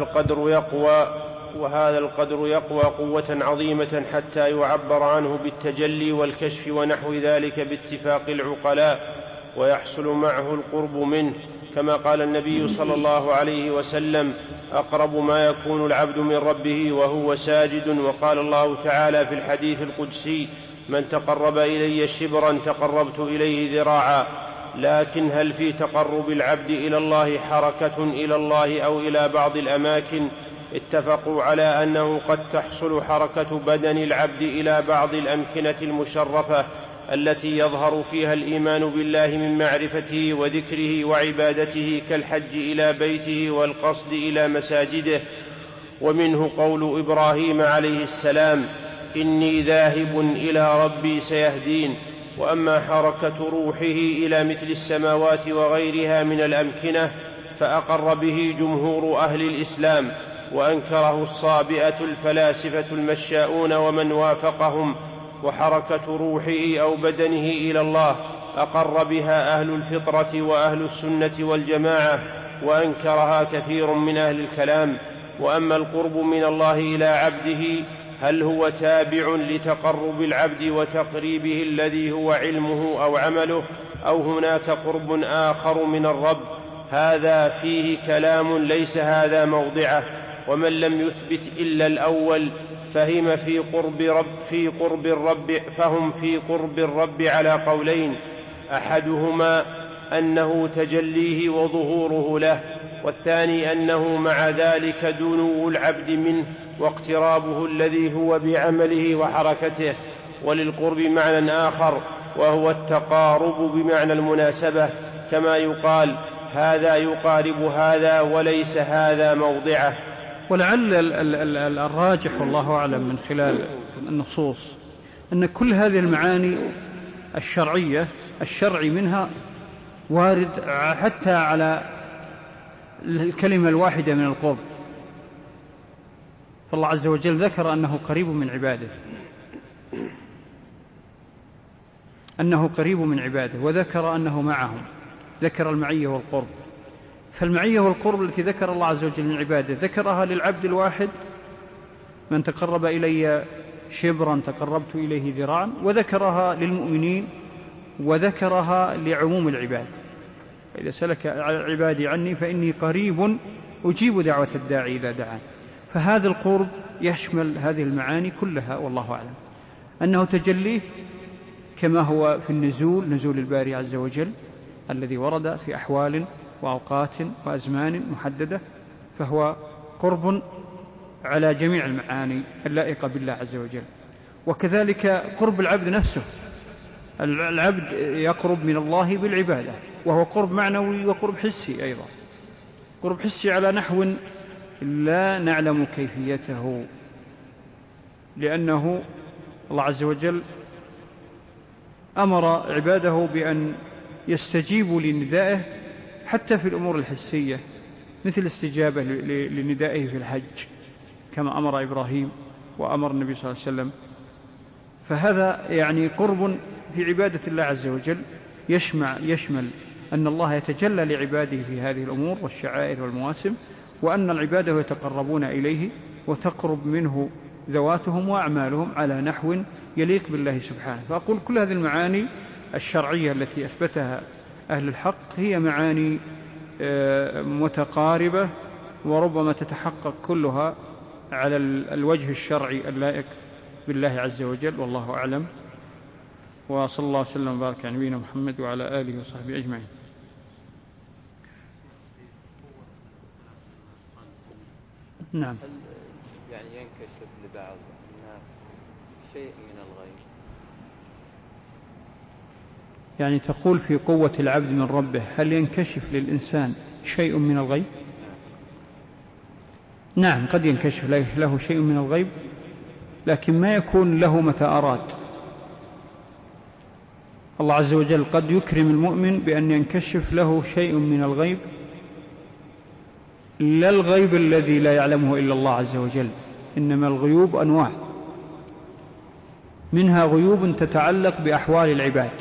القدر يقوى قوة عظيمة حتى يعبر عنه بالتجلي والكشف ونحو ذلك باتفاق العقلاء، ويحصل معه القرب منه، كما قال النبي صلى الله عليه وسلم: أقرب ما يكون العبد من ربه وهو ساجد. وقال الله تعالى في الحديث القدسي: من تقرب إلي شبرا تقربت إليه ذراعا. لكن هل في تقرب العبد إلى الله حركة إلى الله أو إلى بعض الأماكن؟ اتفقوا على أنه قد تحصل حركة بدن العبد إلى بعض الأمكنة المشرفة التي يظهر فيها الإيمان بالله من معرفته وذكره وعبادته، كالحج إلى بيته والقصد إلى مساجده. ومنه قول إبراهيم عليه السلام: إني ذاهب إلى ربي سيهدين. وأما حركة روحه إلى مثل السماوات وغيرها من الأمكنة فأقر به جمهور أهل الإسلام، وأنكره الصابئة الفلاسفة المشاؤون ومن وافقهم. وحركة روحه أو بدنه إلى الله أقر بها أهل الفطرة وأهل السنة والجماعة، وأنكرها كثير من أهل الكلام. وأما القرب من الله إلى عبده هل هو تابع لتقرب العبد وتقريبه الذي هو علمه أو عمله، أو هناك قرب آخر من الرب؟ هذا فيه كلام ليس هذا موضعه. ومن لم يثبت إلا الأول فهم في قرب الرب على قولين: أحدهما أنه تجليه وظهوره له، والثاني أنه مع ذلك دنو العبد منه واقترابه الذي هو بعمله وحركته. وللقرب معنى آخر وهو التقارب بمعنى المناسبة، كما يقال: هذا يقارب هذا وليس هذا موضعه. ولعل الراجح والله أعلم من خلال النصوص أن كل هذه المعاني الشرعية الشرعي منها وارد حتى على الكلمة الواحدة من القرب. فالله عز وجل ذكر أنه قريب من عباده، وذكر أنه معهم، ذكر المعية والقرب. فالمعية والقرب التي ذكر الله عز وجل من عباده ذكرها للعبد الواحد، من تقرب إلي شبرا تقربت إليه ذراعا، وذكرها للمؤمنين، وذكرها لعموم العباد. إذا سلك عبادي عني فإني قريب أجيب دعوة الداعي إذا دعان. فهذا القرب يشمل هذه المعاني كلها، والله أعلم. أنه تجليه كما هو في نزول الباري عز وجل الذي ورد في أحوال وأوقات وأزمان محددة، فهو قرب على جميع المعاني اللائقة بالله عز وجل. وكذلك قرب العبد نفسه، العبد يقرب من الله بالعبادة، وهو قرب معنوي وقرب حسي أيضا، قرب حسي على نحو لا نعلم كيفيته، لأنه الله عز وجل أمر عباده بأن يستجيبوا لندائه حتى في الأمور الحسية، مثل استجابة لندائه في الحج كما أمر إبراهيم وأمر النبي صلى الله عليه وسلم. فهذا يعني قرب في عبادة الله عز وجل يشمل أن الله يتجلى لعباده في هذه الأمور والشعائر والمواسم، وأن العباد يتقربون إليه وتقرب منه ذواتهم وأعمالهم على نحو يليق بالله سبحانه. فأقول كل هذه المعاني الشرعية التي أثبتها أهل الحق هي معاني متقاربة، وربما تتحقق كلها على الوجه الشرعي اللائق بالله عز وجل، والله أعلم. وصلى الله وسلم وبارك على نبينا محمد وعلى آله وصحبه أجمعين. نعم. هل يعني ينكشف لبعض الناس شيء من الغيب؟ يعني تقول في قوة العبد من ربه، هل ينكشف للإنسان شيء من الغيب؟ نعم، قد ينكشف له شيء من الغيب، لكن ما يكون له متى أراد. الله عز وجل قد يكرم المؤمن بأن ينكشف له شيء من الغيب، لا الغيب الذي لا يعلمه إلا الله عز وجل، إنما الغيوب أنواع، منها غيوب تتعلق بأحوال العباد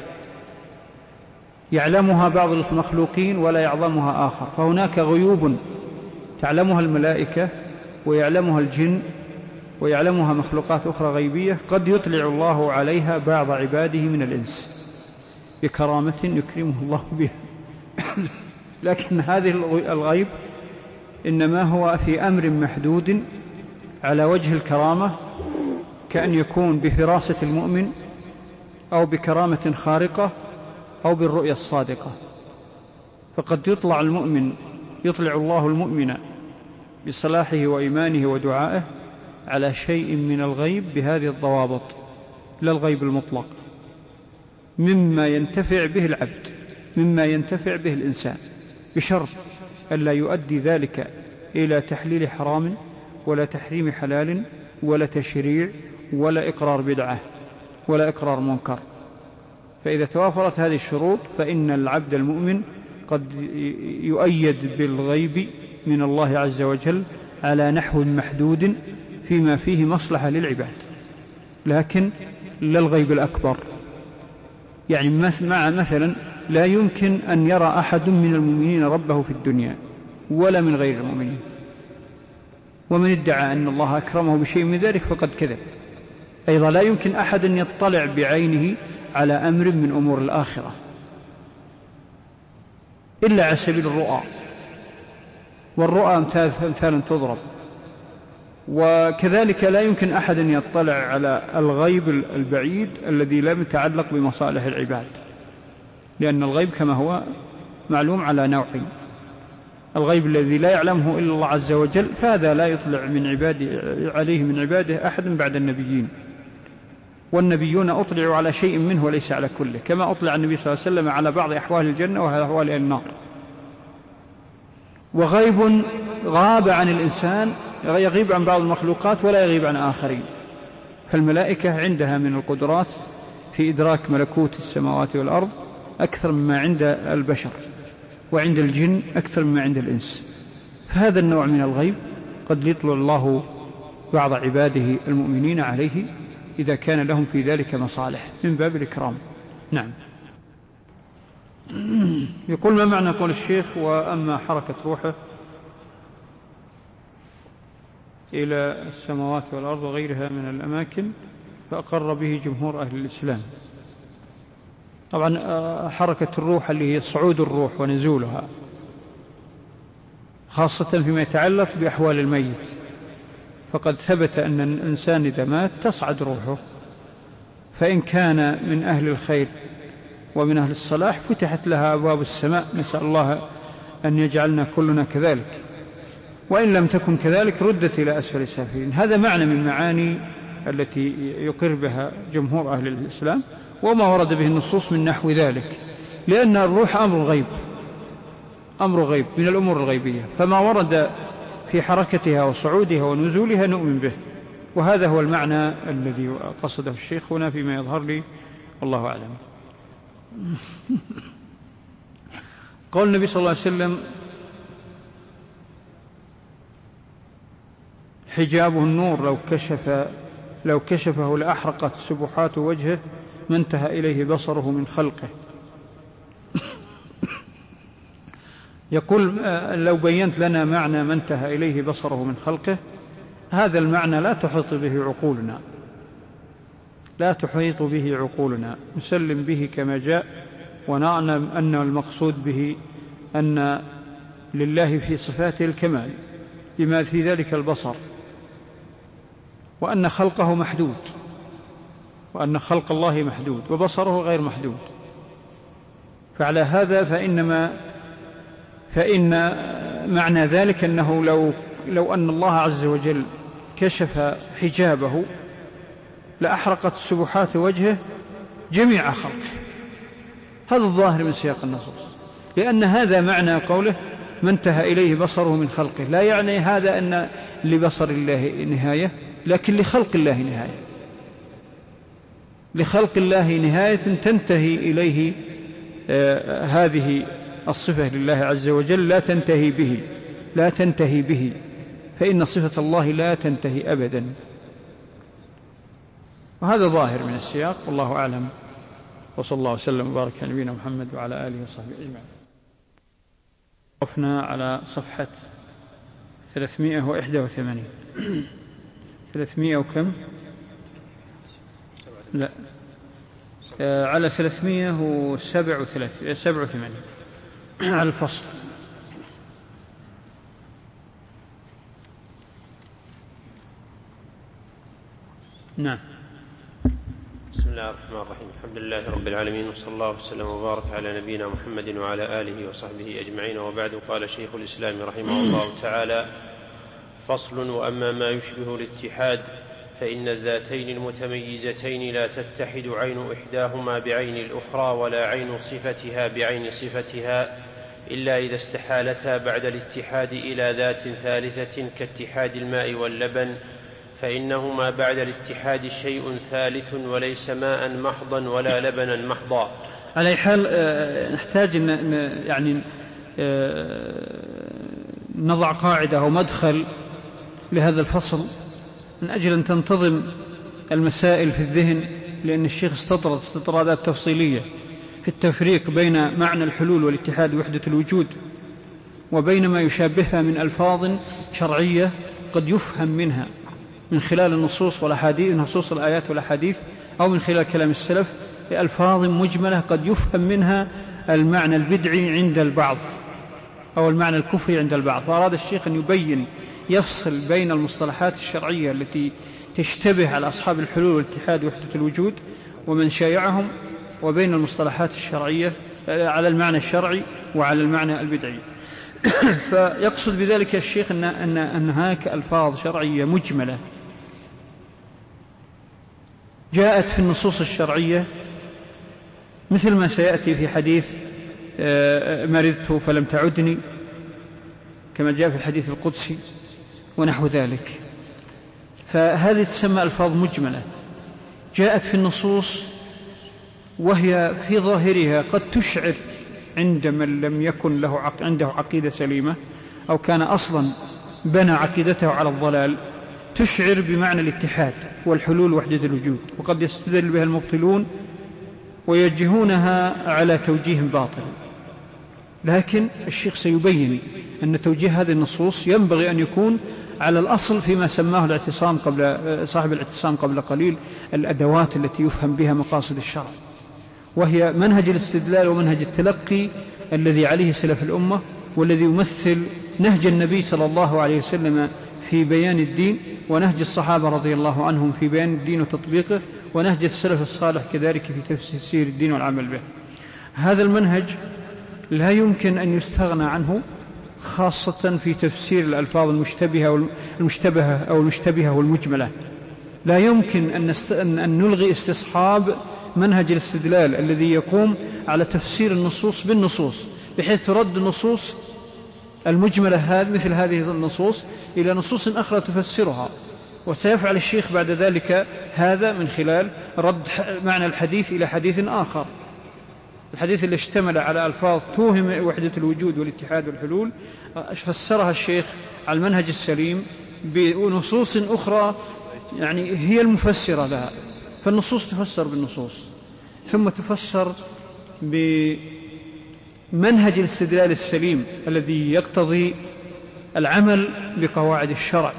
يعلمها بعض المخلوقين ولا يعلمها آخر. فهناك غيوب تعلمها الملائكة ويعلمها الجن ويعلمها مخلوقات أخرى غيبية، قد يطلع الله عليها بعض عباده من الإنس بكرامة يكرمه الله بها. لكن هذه الغيب إنما هو في أمر محدود على وجه الكرامة، كأن يكون بفراسة المؤمن أو بكرامة خارقة أو بالرؤية الصادقة. فقد يطلع الله المؤمن بصلاحه وإيمانه ودعائه على شيء من الغيب بهذه الضوابط، لا الغيب المطلق، مما ينتفع به العبد، مما ينتفع به الإنسان، بشرط ألا يؤدي ذلك إلى تحليل حرام ولا تحريم حلال ولا تشريع ولا إقرار بدعة ولا إقرار منكر. فإذا توافرت هذه الشروط فإن العبد المؤمن قد يؤيد بالغيب من الله عز وجل على نحو محدود فيما فيه مصلحة للعباد، لكن لا الغيب الأكبر. يعني مثلا لا يمكن أن يرى أحد من المؤمنين ربه في الدنيا ولا من غير المؤمنين، ومن ادعى أن الله أكرمه بشيء من ذلك فقد كذب. أيضا لا يمكن أحد أن يطلع بعينه على أمر من أمور الآخرة إلا على سبيل الرؤى، والرؤى أمثالا تضرب. وكذلك لا يمكن أحد أن يطلع على الغيب البعيد الذي لم يتعلق بمصالح العباد، لأن الغيب كما هو معلوم على نوعين: الغيب الذي لا يعلمه إلا الله عز وجل، فهذا لا يطلع عليه من عباده أحد بعد النبيين، والنبيون أطلعوا على شيء منه وليس على كله، كما أطلع النبي صلى الله عليه وسلم على بعض أحوال الجنة وأحوال النار. وغيب غاب عن الإنسان، يغيب عن بعض المخلوقات ولا يغيب عن آخرين. فالملائكة عندها من القدرات في إدراك ملكوت السماوات والأرض أكثر مما عند البشر، وعند الجن أكثر مما عند الإنس. فهذا النوع من الغيب قد يطلع الله بعض عباده المؤمنين عليه إذا كان لهم في ذلك مصالح من باب الإكرام. نعم. يقول: ما معنى قول الشيخ: وأما حركة روحه إلى السماوات والأرض وغيرها من الأماكن فأقر به جمهور أهل الإسلام. طبعا حركة الروح اللي هي صعود الروح ونزولها، خاصة فيما يتعلق بأحوال الميت، فقد ثبت أن الإنسان إذا مات تصعد روحه، فإن كان من أهل الخير ومن أهل الصلاح فتحت لها أبواب السماء، نسأل الله أن يجعلنا كلنا كذلك، وإن لم تكن كذلك ردت إلى أسفل السافلين. هذا معنى من معاني التي يقر بها جمهور أهل الإسلام، وما ورد به النصوص من نحو ذلك، لأن الروح أمر غيب، أمر غيب من الأمور الغيبية، فما ورد في حركتها وصعودها ونزولها نؤمن به، وهذا هو المعنى الذي قصده الشيخ هنا فيما يظهر لي، والله أعلم. قول النبي صلى الله عليه وسلم: حجابه النور لو كشفه لأحرقت سبحات وجهه ما انتهى إليه بصره من خلقه. يقول: لو بينت لنا معنى ما انتهى إليه بصره من خلقه، هذا المعنى لا تحيط به عقولنا، لا تحيط به عقولنا، نسلم به كما جاء، ونعلم أن المقصود به أن لله في صفاته الكمال بما في ذلك البصر، وأن خلقه محدود، وأن خلق الله محدود وبصره غير محدود. فعلى هذا فإن معنى ذلك أنه لو أن الله عز وجل كشف حجابه لأحرقت سبحات وجهه جميع خلقه. هذا الظاهر من سياق النصوص، لأن هذا معنى قوله ما انتهى إليه بصره من خلقه، لا يعني هذا أن لبصر الله نهاية، لكن لخلق الله نهاية، لخلق الله نهاية تنتهي إليه هذه الصفة لله عز وجل، لا تنتهي به، فإن صفة الله لا تنتهي أبدا. وهذا ظاهر من السياق، والله أعلم، وصلى الله وسلم وبارك على نبينا محمد وعلى آله وصحبه أجمعين. وقفنا على صفحة 381. 300 وكم؟ لا، على 387 على الفصل. نعم. بسم الله الرحمن الرحيم، الحمد لله رب العالمين، وصلى الله وسلم وبارك على نبينا محمد وعلى آله وصحبه أجمعين، وبعد. قال شيخ الإسلام رحمه الله تعالى: فصل: وأما ما يشبه الاتحاد فإن الذاتين المتميزتين لا تتحد عين إحداهما بعين الأخرى، ولا عين صفتها بعين صفتها، إلا إذا استحالتا بعد الاتحاد إلى ذات ثالثة كاتحاد الماء واللبن، فإنهما بعد الاتحاد شيء ثالث، وليس ماء محضا ولا لبنا محضا. على حال نحتاج يعني نضع قاعدة أو مدخل لهذا الفصل من أجل أن تنتظم المسائل في الذهن، لأن الشيخ استطرد استطرادات تفصيلية في التفريق بين معنى الحلول والاتحاد ووحدة الوجود، وبين ما يشابهها من ألفاظ شرعية قد يفهم منها من خلال النصوص والأحاديث، نصوص الآيات والأحاديث، أو من خلال كلام السلف بألفاظ مجملة قد يفهم منها المعنى البدعي عند البعض أو المعنى الكفري عند البعض. فأراد الشيخ أن يبين، يفصل بين المصطلحات الشرعية التي تشتبه على أصحاب الحلول والاتحاد ووحدة الوجود ومن شايعهم، وبين المصطلحات الشرعية على المعنى الشرعي وعلى المعنى البدعي. فيقصد بذلك الشيخ أن هناك ألفاظ شرعية مجملة جاءت في النصوص الشرعية، مثل ما سيأتي في حديث مرضت فلم تعدني، كما جاء في الحديث القدسي ونحو ذلك. فهذه تسمى ألفاظ مجملة جاءت في النصوص، وهي في ظاهرها قد تشعر عند من لم يكن عنده عقيدة سليمة، أو كان أصلا بنى عقيدته على الضلال، تشعر بمعنى الاتحاد والحلول وحدة الوجود، وقد يستدل بها المبطلون ويوجهونها على توجيه باطل. لكن الشيخ سيبين أن توجيه هذه النصوص ينبغي أن يكون على الأصل فيما سماه الاعتصام صاحب الاعتصام قبل قليل الأدوات التي يفهم بها مقاصد الشرع، وهي منهج الاستدلال ومنهج التلقي الذي عليه سلف الأمة، والذي يمثل نهج النبي صلى الله عليه وسلم في بيان الدين، ونهج الصحابة رضي الله عنهم في بيان الدين وتطبيقه، ونهج السلف الصالح كذلك في تفسير الدين والعمل به. هذا المنهج لا يمكن أن يستغنى عنه، خاصة في تفسير الألفاظ المشتبهة والمجملة. لا يمكن أن نلغي استصحاب منهج الاستدلال الذي يقوم على تفسير النصوص بالنصوص، بحيث ترد النصوص المجملة مثل هذه النصوص إلى نصوص أخرى تفسرها. وسيفعل الشيخ بعد ذلك هذا من خلال رد معنى الحديث إلى حديث آخر. الحديث اللي اشتمل على ألفاظ توهم وحدة الوجود والاتحاد والحلول فسرها الشيخ على المنهج السليم بنصوص أخرى يعني هي المفسرة لها. فالنصوص تفسر بالنصوص، ثم تفسر بمنهج الاستدلال السليم الذي يقتضي العمل بقواعد الشرع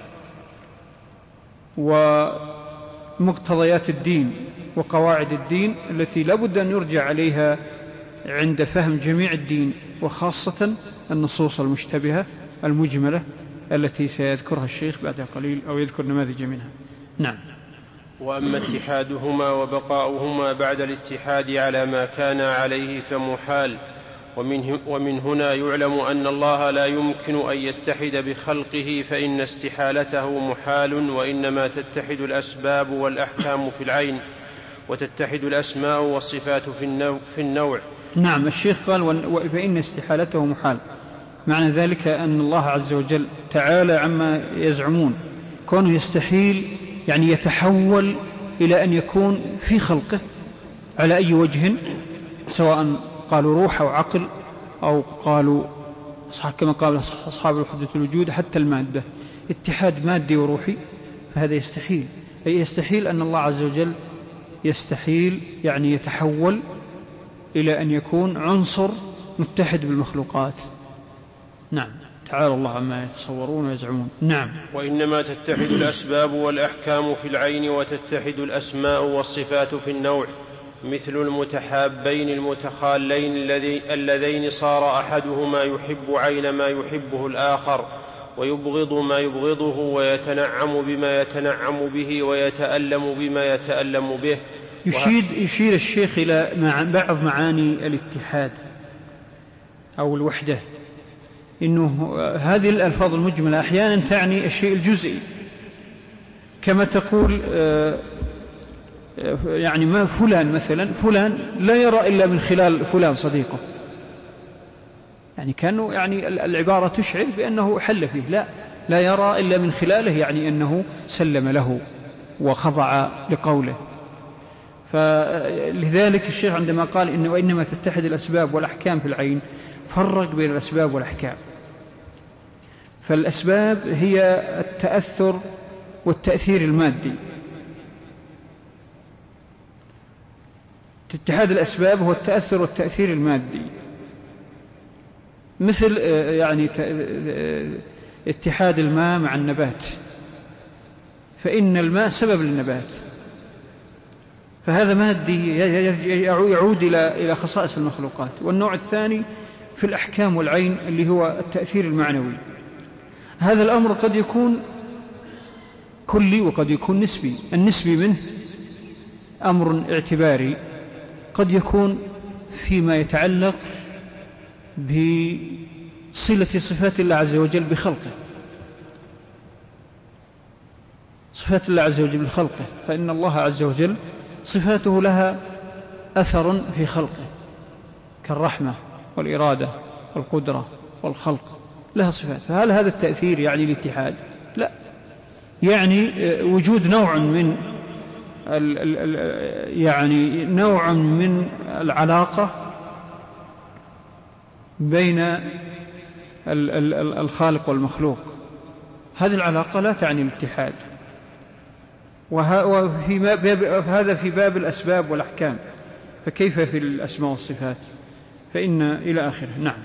ومقتضيات الدين وقواعد الدين التي لا بد أن يرجع عليها عند فهم جميع الدين، وخاصة النصوص المشتبهة المجملة التي سيذكرها الشيخ بعد قليل أو يذكر نماذج منها. نعم. وأما اتحادهما وبقاؤهما بعد الاتحاد على ما كان عليه فمحال. ومن هنا يعلم أن الله لا يمكن أن يتحد بخلقه، فإن استحالته محال، وإنما تتحد الأسباب والأحكام في العين، وتتحد الأسماء والصفات في النوع. نعم. الشيخ قال فإن استحالته محال، معنى ذلك أن الله عز وجل تعالى عما يزعمون، كونه يستحيل يعني يتحول إلى أن يكون في خلقه على أي وجه، سواء قالوا روح أو عقل، أو قالوا كما قال أصحاب وحدة الوجود حتى المادة، اتحاد مادي وروحي، فهذا يستحيل. أي يستحيل أن الله عز وجل يستحيل يعني يتحول إلى أن يكون عنصر متحد بالمخلوقات. نعم. تعالى الله عما يتصورون ويزعمون. نعم. وإنما تتحد الأسباب والأحكام في العين، وتتحد الأسماء والصفات في النوع، مثل المتحابين المتخالين اللذين صار أحدهما يحب عين ما يحبه الآخر، ويبغض ما يبغضه، ويتنعم بما يتنعم به، ويتألم بما يتألم به. يشير الشيخ إلى بعض معاني الاتحاد أو الوحدة، إنه هذه الألفاظ المجملة أحيانا تعني الشيء الجزئي، كما تقول يعني ما فلان مثلا، فلان لا يرى إلا من خلال فلان صديقه، يعني كانوا يعني العبارة تشعر بأنه حل فيه، لا يرى إلا من خلاله، يعني أنه سلم له وخضع لقوله. فلذلك الشيخ عندما قال إنه وإنما تتحد الأسباب والأحكام في العين، فرق بين الأسباب والأحكام. فالأسباب هي التأثر والتأثير المادي. اتحاد الأسباب هو التأثر والتأثير المادي، مثل يعني اتحاد الماء مع النبات، فإن الماء سبب للنبات، فهذا مادي يعود إلى خصائص المخلوقات. والنوع الثاني في الأحكام والعين اللي هو التأثير المعنوي. هذا الأمر قد يكون كلي وقد يكون نسبي. النسبي منه أمر اعتباري، قد يكون فيما يتعلق بصلة صفات الله عز وجل بخلقه، صفات الله عز وجل بخلقه، فإن الله عز وجل صفاته لها أثر في خلقه، كالرحمة والإرادة والقدرة والخلق، لها صفات. فهل هذا التأثير يعني الاتحاد؟ لا، يعني وجود نوع من يعني نوع من العلاقة بين الخالق والمخلوق، هذه العلاقة لا تعني الاتحاد، وهذا في باب الأسباب والأحكام، فكيف في الأسماء والصفات؟ فإن إلى آخره. نعم.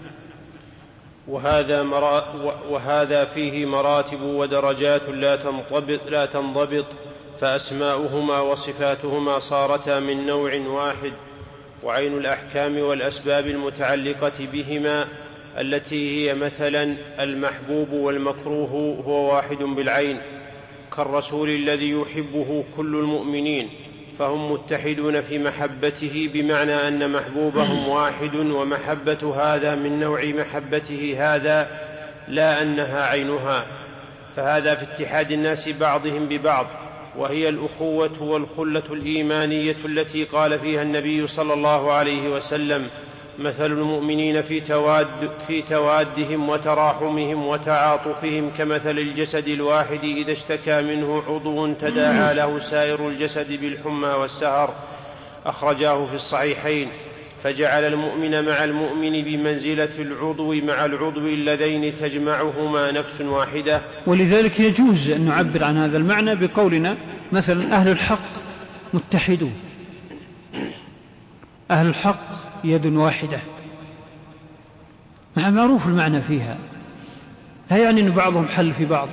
وهذا فيه مراتب ودرجات لا تنضبط، فأسماؤهما وصفاتهما صارتا من نوع واحد، وعين الأحكام والأسباب المتعلقة بهما التي هي مثلا المحبوب والمكروه هو واحد بالعين، كالرسول الذي يحبه كل المؤمنين، فهم متحدون في محبته، بمعنى أن محبوبهم واحد، ومحبة هذا من نوع محبته هذا، لا أنها عينها. فهذا في اتحاد الناس بعضهم ببعض، وهي الأخوة والخلة الإيمانية التي قال فيها النبي صلى الله عليه وسلم: مثل المؤمنين في توادهم وتراحمهم وتعاطفهم كمثل الجسد الواحد إذا اشتكى منه عضو تداعى له سائر الجسد بالحمى والسهر، أخرجاه في الصحيحين. فجعل المؤمن مع المؤمن بمنزلة العضو مع العضو اللذين تجمعهما نفس واحدة. ولذلك يجوز أن نعبر عن هذا المعنى بقولنا مثلا أهل الحق متحدون، أهل الحق يد واحدة، مع معروف المعنى فيها، لا يعني أن بعضهم حل في بعض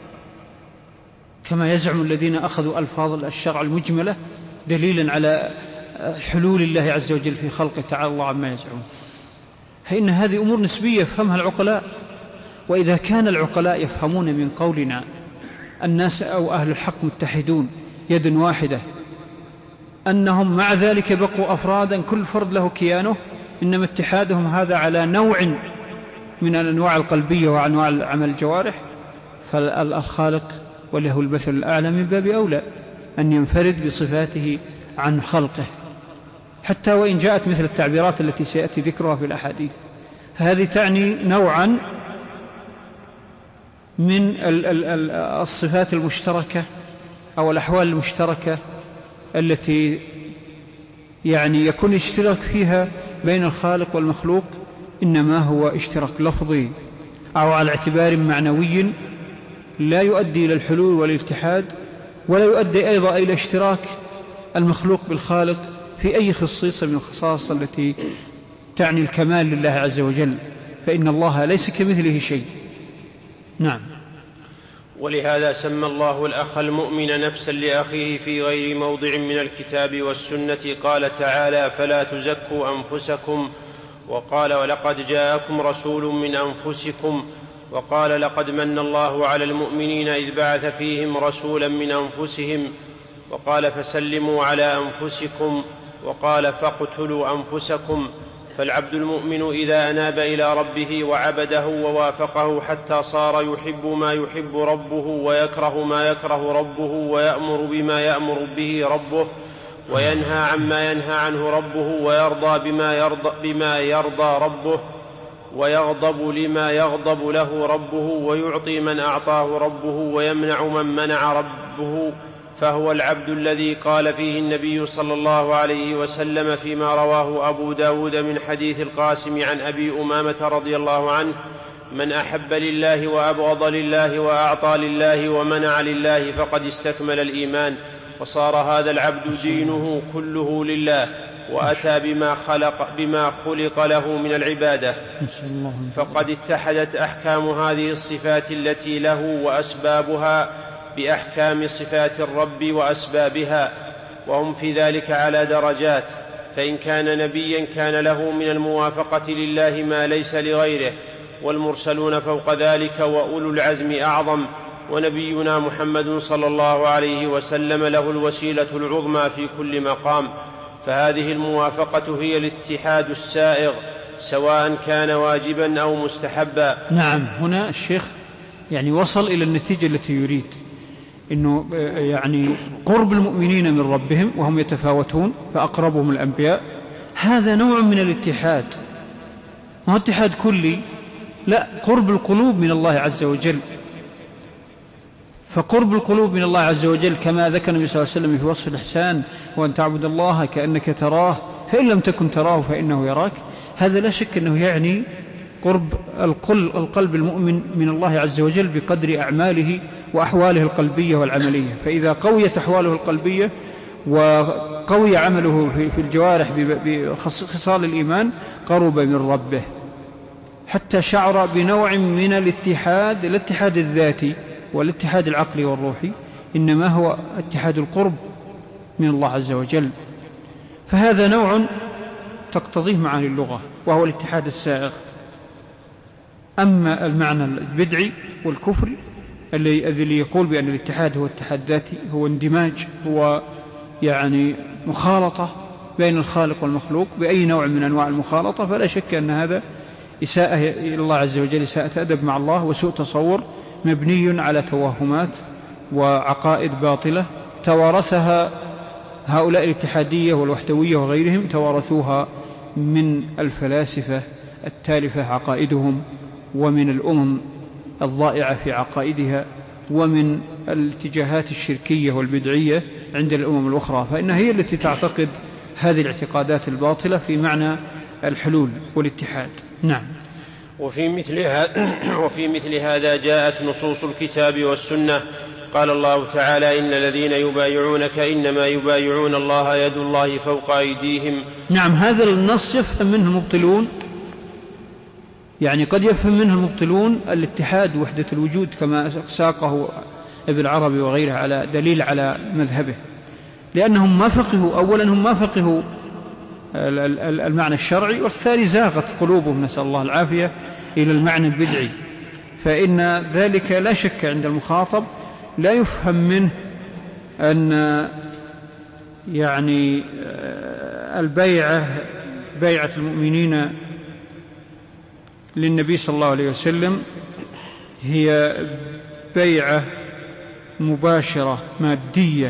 كما يزعم الذين أخذوا ألفاظ الشرع المجملة دليلا على حلول الله عز وجل في خلقه، تعالى الله عما يزعمون. فإن هذه أمور نسبية يفهمها العقلاء، وإذا كان العقلاء يفهمون من قولنا الناس أو أهل الحق متحدون يد واحدة أنهم مع ذلك بقوا أفرادا كل فرد له كيانه، إنما اتحادهم هذا على نوع من الأنواع القلبية وأنواع عمل الجوارح، فالخالق وله المثل الأعلى من باب أولى أن ينفرد بصفاته عن خلقه، حتى وإن جاءت مثل التعبيرات التي سيأتي ذكرها في الأحاديث. فهذه تعني نوعا من الصفات المشتركة أو الأحوال المشتركة التي يعني يكون اشتراك فيها بين الخالق والمخلوق، إنما هو اشتراك لفظي أو على اعتبار معنوي لا يؤدي إلى الحلول والاتحاد، ولا يؤدي أيضا إلى اشتراك المخلوق بالخالق في أي خصيصة من الخصائص التي تعني الكمال لله عز وجل، فإن الله ليس كمثله شيء. نعم. ولهذا سمى الله الأخ المؤمن نفسا لأخيه في غير موضع من الكتاب والسنة. قال تعالى: فلا تزكوا أنفسكم، وقال: ولقد جاءكم رسول من أنفسكم، وقال: لقد من الله على المؤمنين إذ بعث فيهم رسولا من أنفسهم، وقال: فسلموا على أنفسكم، وقال: فاقتلوا أنفسكم. فالعبد المؤمن إذا أناب إلى ربه وعبده ووافقه حتى صار يحب ما يحب ربه ويكره ما يكره ربه، ويأمر بما يأمر به ربه، وينهى عما ينهى عنه ربه، ويرضى بما يرضى ربه، ويغضب لما يغضب له ربه، ويعطي من أعطاه ربه، ويمنع من منع ربه، فهو العبد الذي قال فيه النبي صلى الله عليه وسلم فيما رواه أبو داود من حديث القاسم عن أبي أمامة رضي الله عنه: من أحب لله وأبغض لله وأعطى لله ومنع لله فقد استكمل الإيمان، وصار هذا العبد دينه كله لله، وأتى بما خلق له من العبادة. فقد اتحدت أحكام هذه الصفات التي له وأسبابها بأحكام صفات الرب وأسبابها، وهم في ذلك على درجات، فإن كان نبيا كان له من الموافقة لله ما ليس لغيره، والمرسلون فوق ذلك، وأولو العزم أعظم، ونبينا محمد صلى الله عليه وسلم له الوسيلة العظمى في كل مقام. فهذه الموافقة هي الاتحاد السائغ، سواء كان واجبا أو مستحبا. نعم. هنا الشيخ يعني وصل إلى النتيجة التي يريد، إنه يعني قرب المؤمنين من ربهم وهم يتفاوتون فأقربهم الأنبياء، هذا نوع من الاتحاد، ما هو اتحاد كلي، لا، قرب القلوب من الله عز وجل. فقرب القلوب من الله عز وجل كما ذكر النبي صلى الله عليه وسلم في وصف الإحسان: وأن تعبد الله كأنك تراه فإن لم تكن تراه فإنه يراك. هذا لا شك أنه يعني قرب القلب المؤمن من الله عز وجل بقدر أعماله وأحواله القلبية والعملية. فإذا قويت أحواله القلبية وقوي عمله في الجوارح بخصال الإيمان قرب من ربه، حتى شعر بنوع من الاتحاد الذاتي والاتحاد العقلي والروحي، إنما هو اتحاد القرب من الله عز وجل. فهذا نوع تقتضيه معاني اللغة وهو الاتحاد السائغ. أما المعنى البدعي والكفري الذي يقول بأن الاتحاد هو اتحاد ذاتي، هو اندماج، هو يعني مخالطة بين الخالق والمخلوق بأي نوع من أنواع المخالطة، فلا شك أن هذا إساءة إلى الله عز وجل، إساءة أدب مع الله وسوء تصور مبني على توهمات وعقائد باطلة توارثها هؤلاء الاتحادية والوحدوية وغيرهم، توارثوها من الفلاسفة التالفة عقائدهم، ومن الأمم الضائعة في عقائدها، ومن الاتجاهات الشركية والبدعية عند الأمم الأخرى، فإنها هي التي تعتقد هذه الاعتقادات الباطلة في معنى الحلول والاتحاد. نعم. وفي مثل هذا جاءت نصوص الكتاب والسنة. قال الله تعالى: إن الذين يبايعونك إنما يبايعون الله يد الله فوق أيديهم. نعم، هذا النص يفهم منه المبطلون، يعني قد يفهم منه المبطلون الاتحاد وحدة الوجود كما ساقه ابن عربي وغيره على دليل على مذهبه، لأنهم ما فقهوا، أولا هم ما فقهوا المعنى الشرعي، والثاني زاغت قلوبهم نسأل الله العافية إلى المعنى البدعي، فإن ذلك لا شك عند المخاطب لا يفهم منه أن يعني بيعة المؤمنين للنبي صلى الله عليه وسلم هي بيعة مباشرة مادية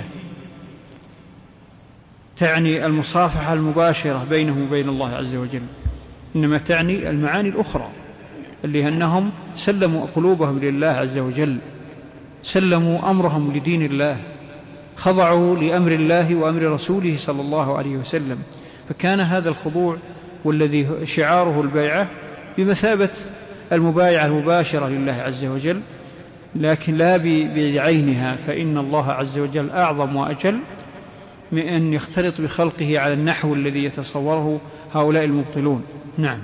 تعني المصافحة المباشرة بينهم وبين الله عز وجل، إنما تعني المعاني الأخرى اللي أنهم سلموا قلوبهم لله عز وجل، سلموا أمرهم لدين الله، خضعوا لأمر الله وأمر رسوله صلى الله عليه وسلم، فكان هذا الخضوع والذي شعاره البيعة بمثابة المبايعة المباشرة لله عز وجل، لكن لا بعينها، فإن الله عز وجل أعظم وأجل من أن يختلط بخلقه على النحو الذي يتصوره هؤلاء المبطلون. نعم.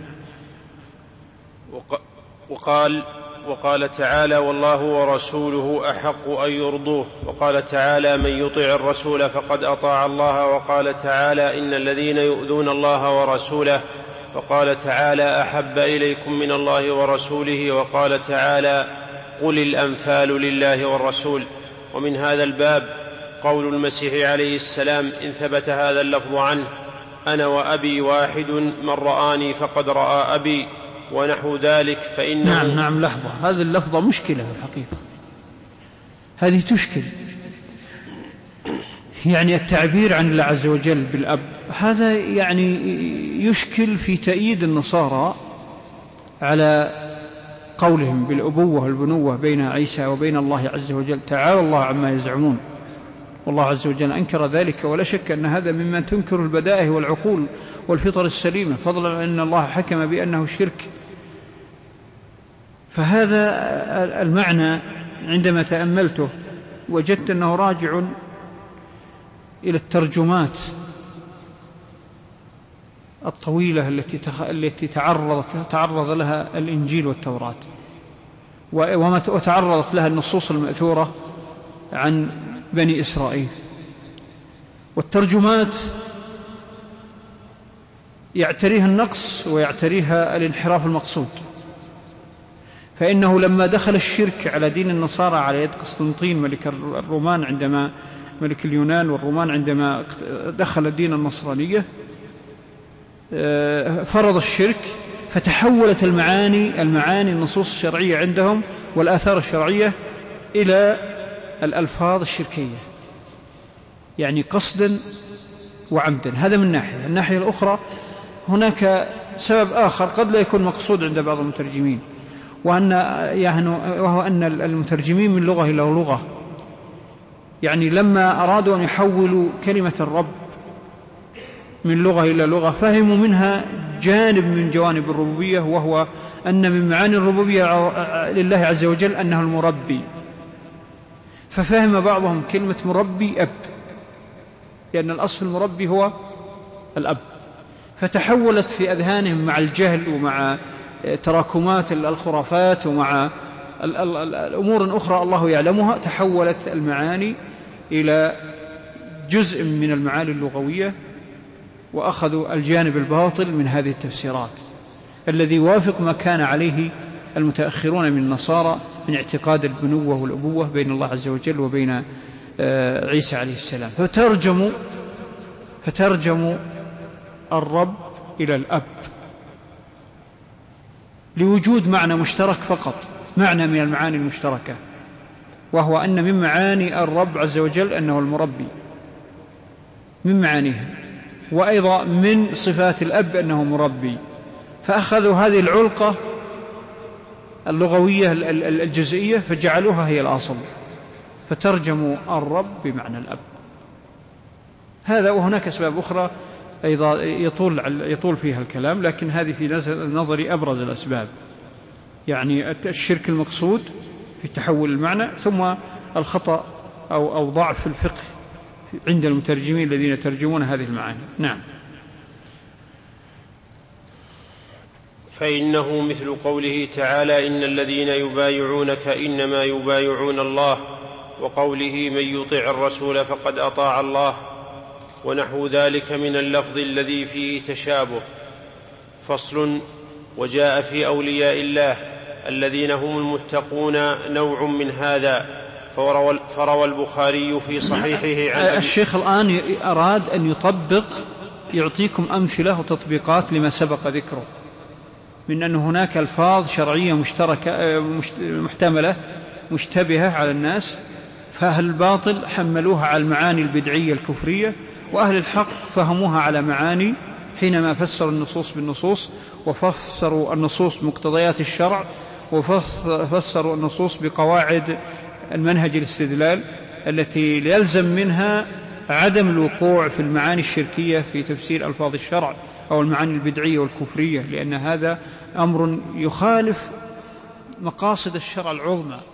وقال تعالى: والله ورسوله أحق أن يرضوه. وقال تعالى: من يطع الرسول فقد أطاع الله. وقال تعالى: إن الذين يؤذون الله ورسوله. وقال تعالى: أحب إليكم من الله ورسوله. وقال تعالى: قل الأنفال لله والرسول. ومن هذا الباب قول المسيح عليه السلام إن ثبت هذا اللفظ عنه: أنا وأبي واحد، من رآني فقد رأى أبي، ونحو ذلك، فإنه نعم لحظة، هذه اللفظة مشكلة في الحقيقة، هذه تشكل، يعني التعبير عن الله عز وجل بالأب هذا يعني يشكل في تأييد النصارى على قولهم بالأبوة والبنوة بين عيسى وبين الله عز وجل، تعالى الله عما يزعمون، والله عز وجل أنكر ذلك، ولا شك أن هذا مما تنكر البدائه والعقول والفطر السليمة، فضلا أن الله حكم بأنه شرك. فهذا المعنى عندما تأملته وجدت أنه راجع إلى الترجمات الطويلة التي تعرض لها الإنجيل والتوراة، وتعرضت لها النصوص المأثورة عن بني إسرائيل. والترجمات يعتريها النقص ويعتريها الانحراف المقصود، فإنه لما دخل الشرك على دين النصارى على يد قسطنطين ملك الرومان، عندما ملك اليونان والرومان عندما دخل دين النصرانية فرض الشرك، فتحولت المعاني النصوص الشرعية عندهم والآثار الشرعية إلى الألفاظ الشركية، يعني قصدا وعمدا. هذا من ناحية. الناحية الأخرى هناك سبب آخر قد لا يكون مقصود عند بعض المترجمين، وهو أن المترجمين من لغة إلى لغة، يعني لما أرادوا أن يحولوا كلمة الرب من لغة إلى لغة فهموا منها جانب من جوانب الربوبية، وهو أن من معاني الربوبية لله عز وجل أنه المربي، ففهم بعضهم كلمة مربي أب، لأن الأصل المربي هو الأب، فتحولت في أذهانهم مع الجهل ومع تراكمات الخرافات ومع الأمور أخرى الله يعلمها، تحولت المعاني إلى جزء من المعاني اللغوية، وأخذوا الجانب الباطل من هذه التفسيرات الذي يوافق ما كان عليه المتأخرون من النصارى من اعتقاد البنوة والأبوة بين الله عز وجل وبين عيسى عليه السلام، فترجموا الرب إلى الأب لوجود معنى مشترك فقط، معنى من المعاني المشتركة، وهو أن من معاني الرب عز وجل أنه المربي من معانيه، وأيضا من صفات الأب أنه مربي، فأخذوا هذه العلقة اللغوية الجزئية فجعلوها هي الأصل، فترجموا الرب بمعنى الأب. هذا، وهناك أسباب أخرى أيضا يطول فيها الكلام، لكن هذه في نظري أبرز الأسباب، يعني الشرك المقصود في تحول المعنى، ثم الخطأ أو ضعف الفقه عند المترجمين الذين يترجمون هذه المعاني. نعم. فإنه مثل قوله تعالى: إن الذين يبايعونك إنما يبايعون الله، وقوله: من يطع الرسول فقد أطاع الله، ونحو ذلك من اللفظ الذي فيه تشابه. فصل. وجاء في أولياء الله الذين هم المتقون نوع من هذا، فروى البخاري في صحيحه عن الشيخ الآن أراد أن يطبق، يعطيكم أمثلة وتطبيقات لما سبق ذكره من أن هناك ألفاظ شرعية مشتركة محتملة مشتبهة على الناس، فأهل الباطل حملوها على المعاني البدعية الكفرية، وأهل الحق فهموها على معاني حينما فسروا النصوص بالنصوص، وفسروا النصوص بمقتضيات الشرع، وفسروا النصوص بقواعد المنهج الاستدلال التي يلزم منها عدم الوقوع في المعاني الشركية في تفسير ألفاظ الشرع أو المعاني البدعية والكفرية، لأن هذا أمر يخالف مقاصد الشرع العظمى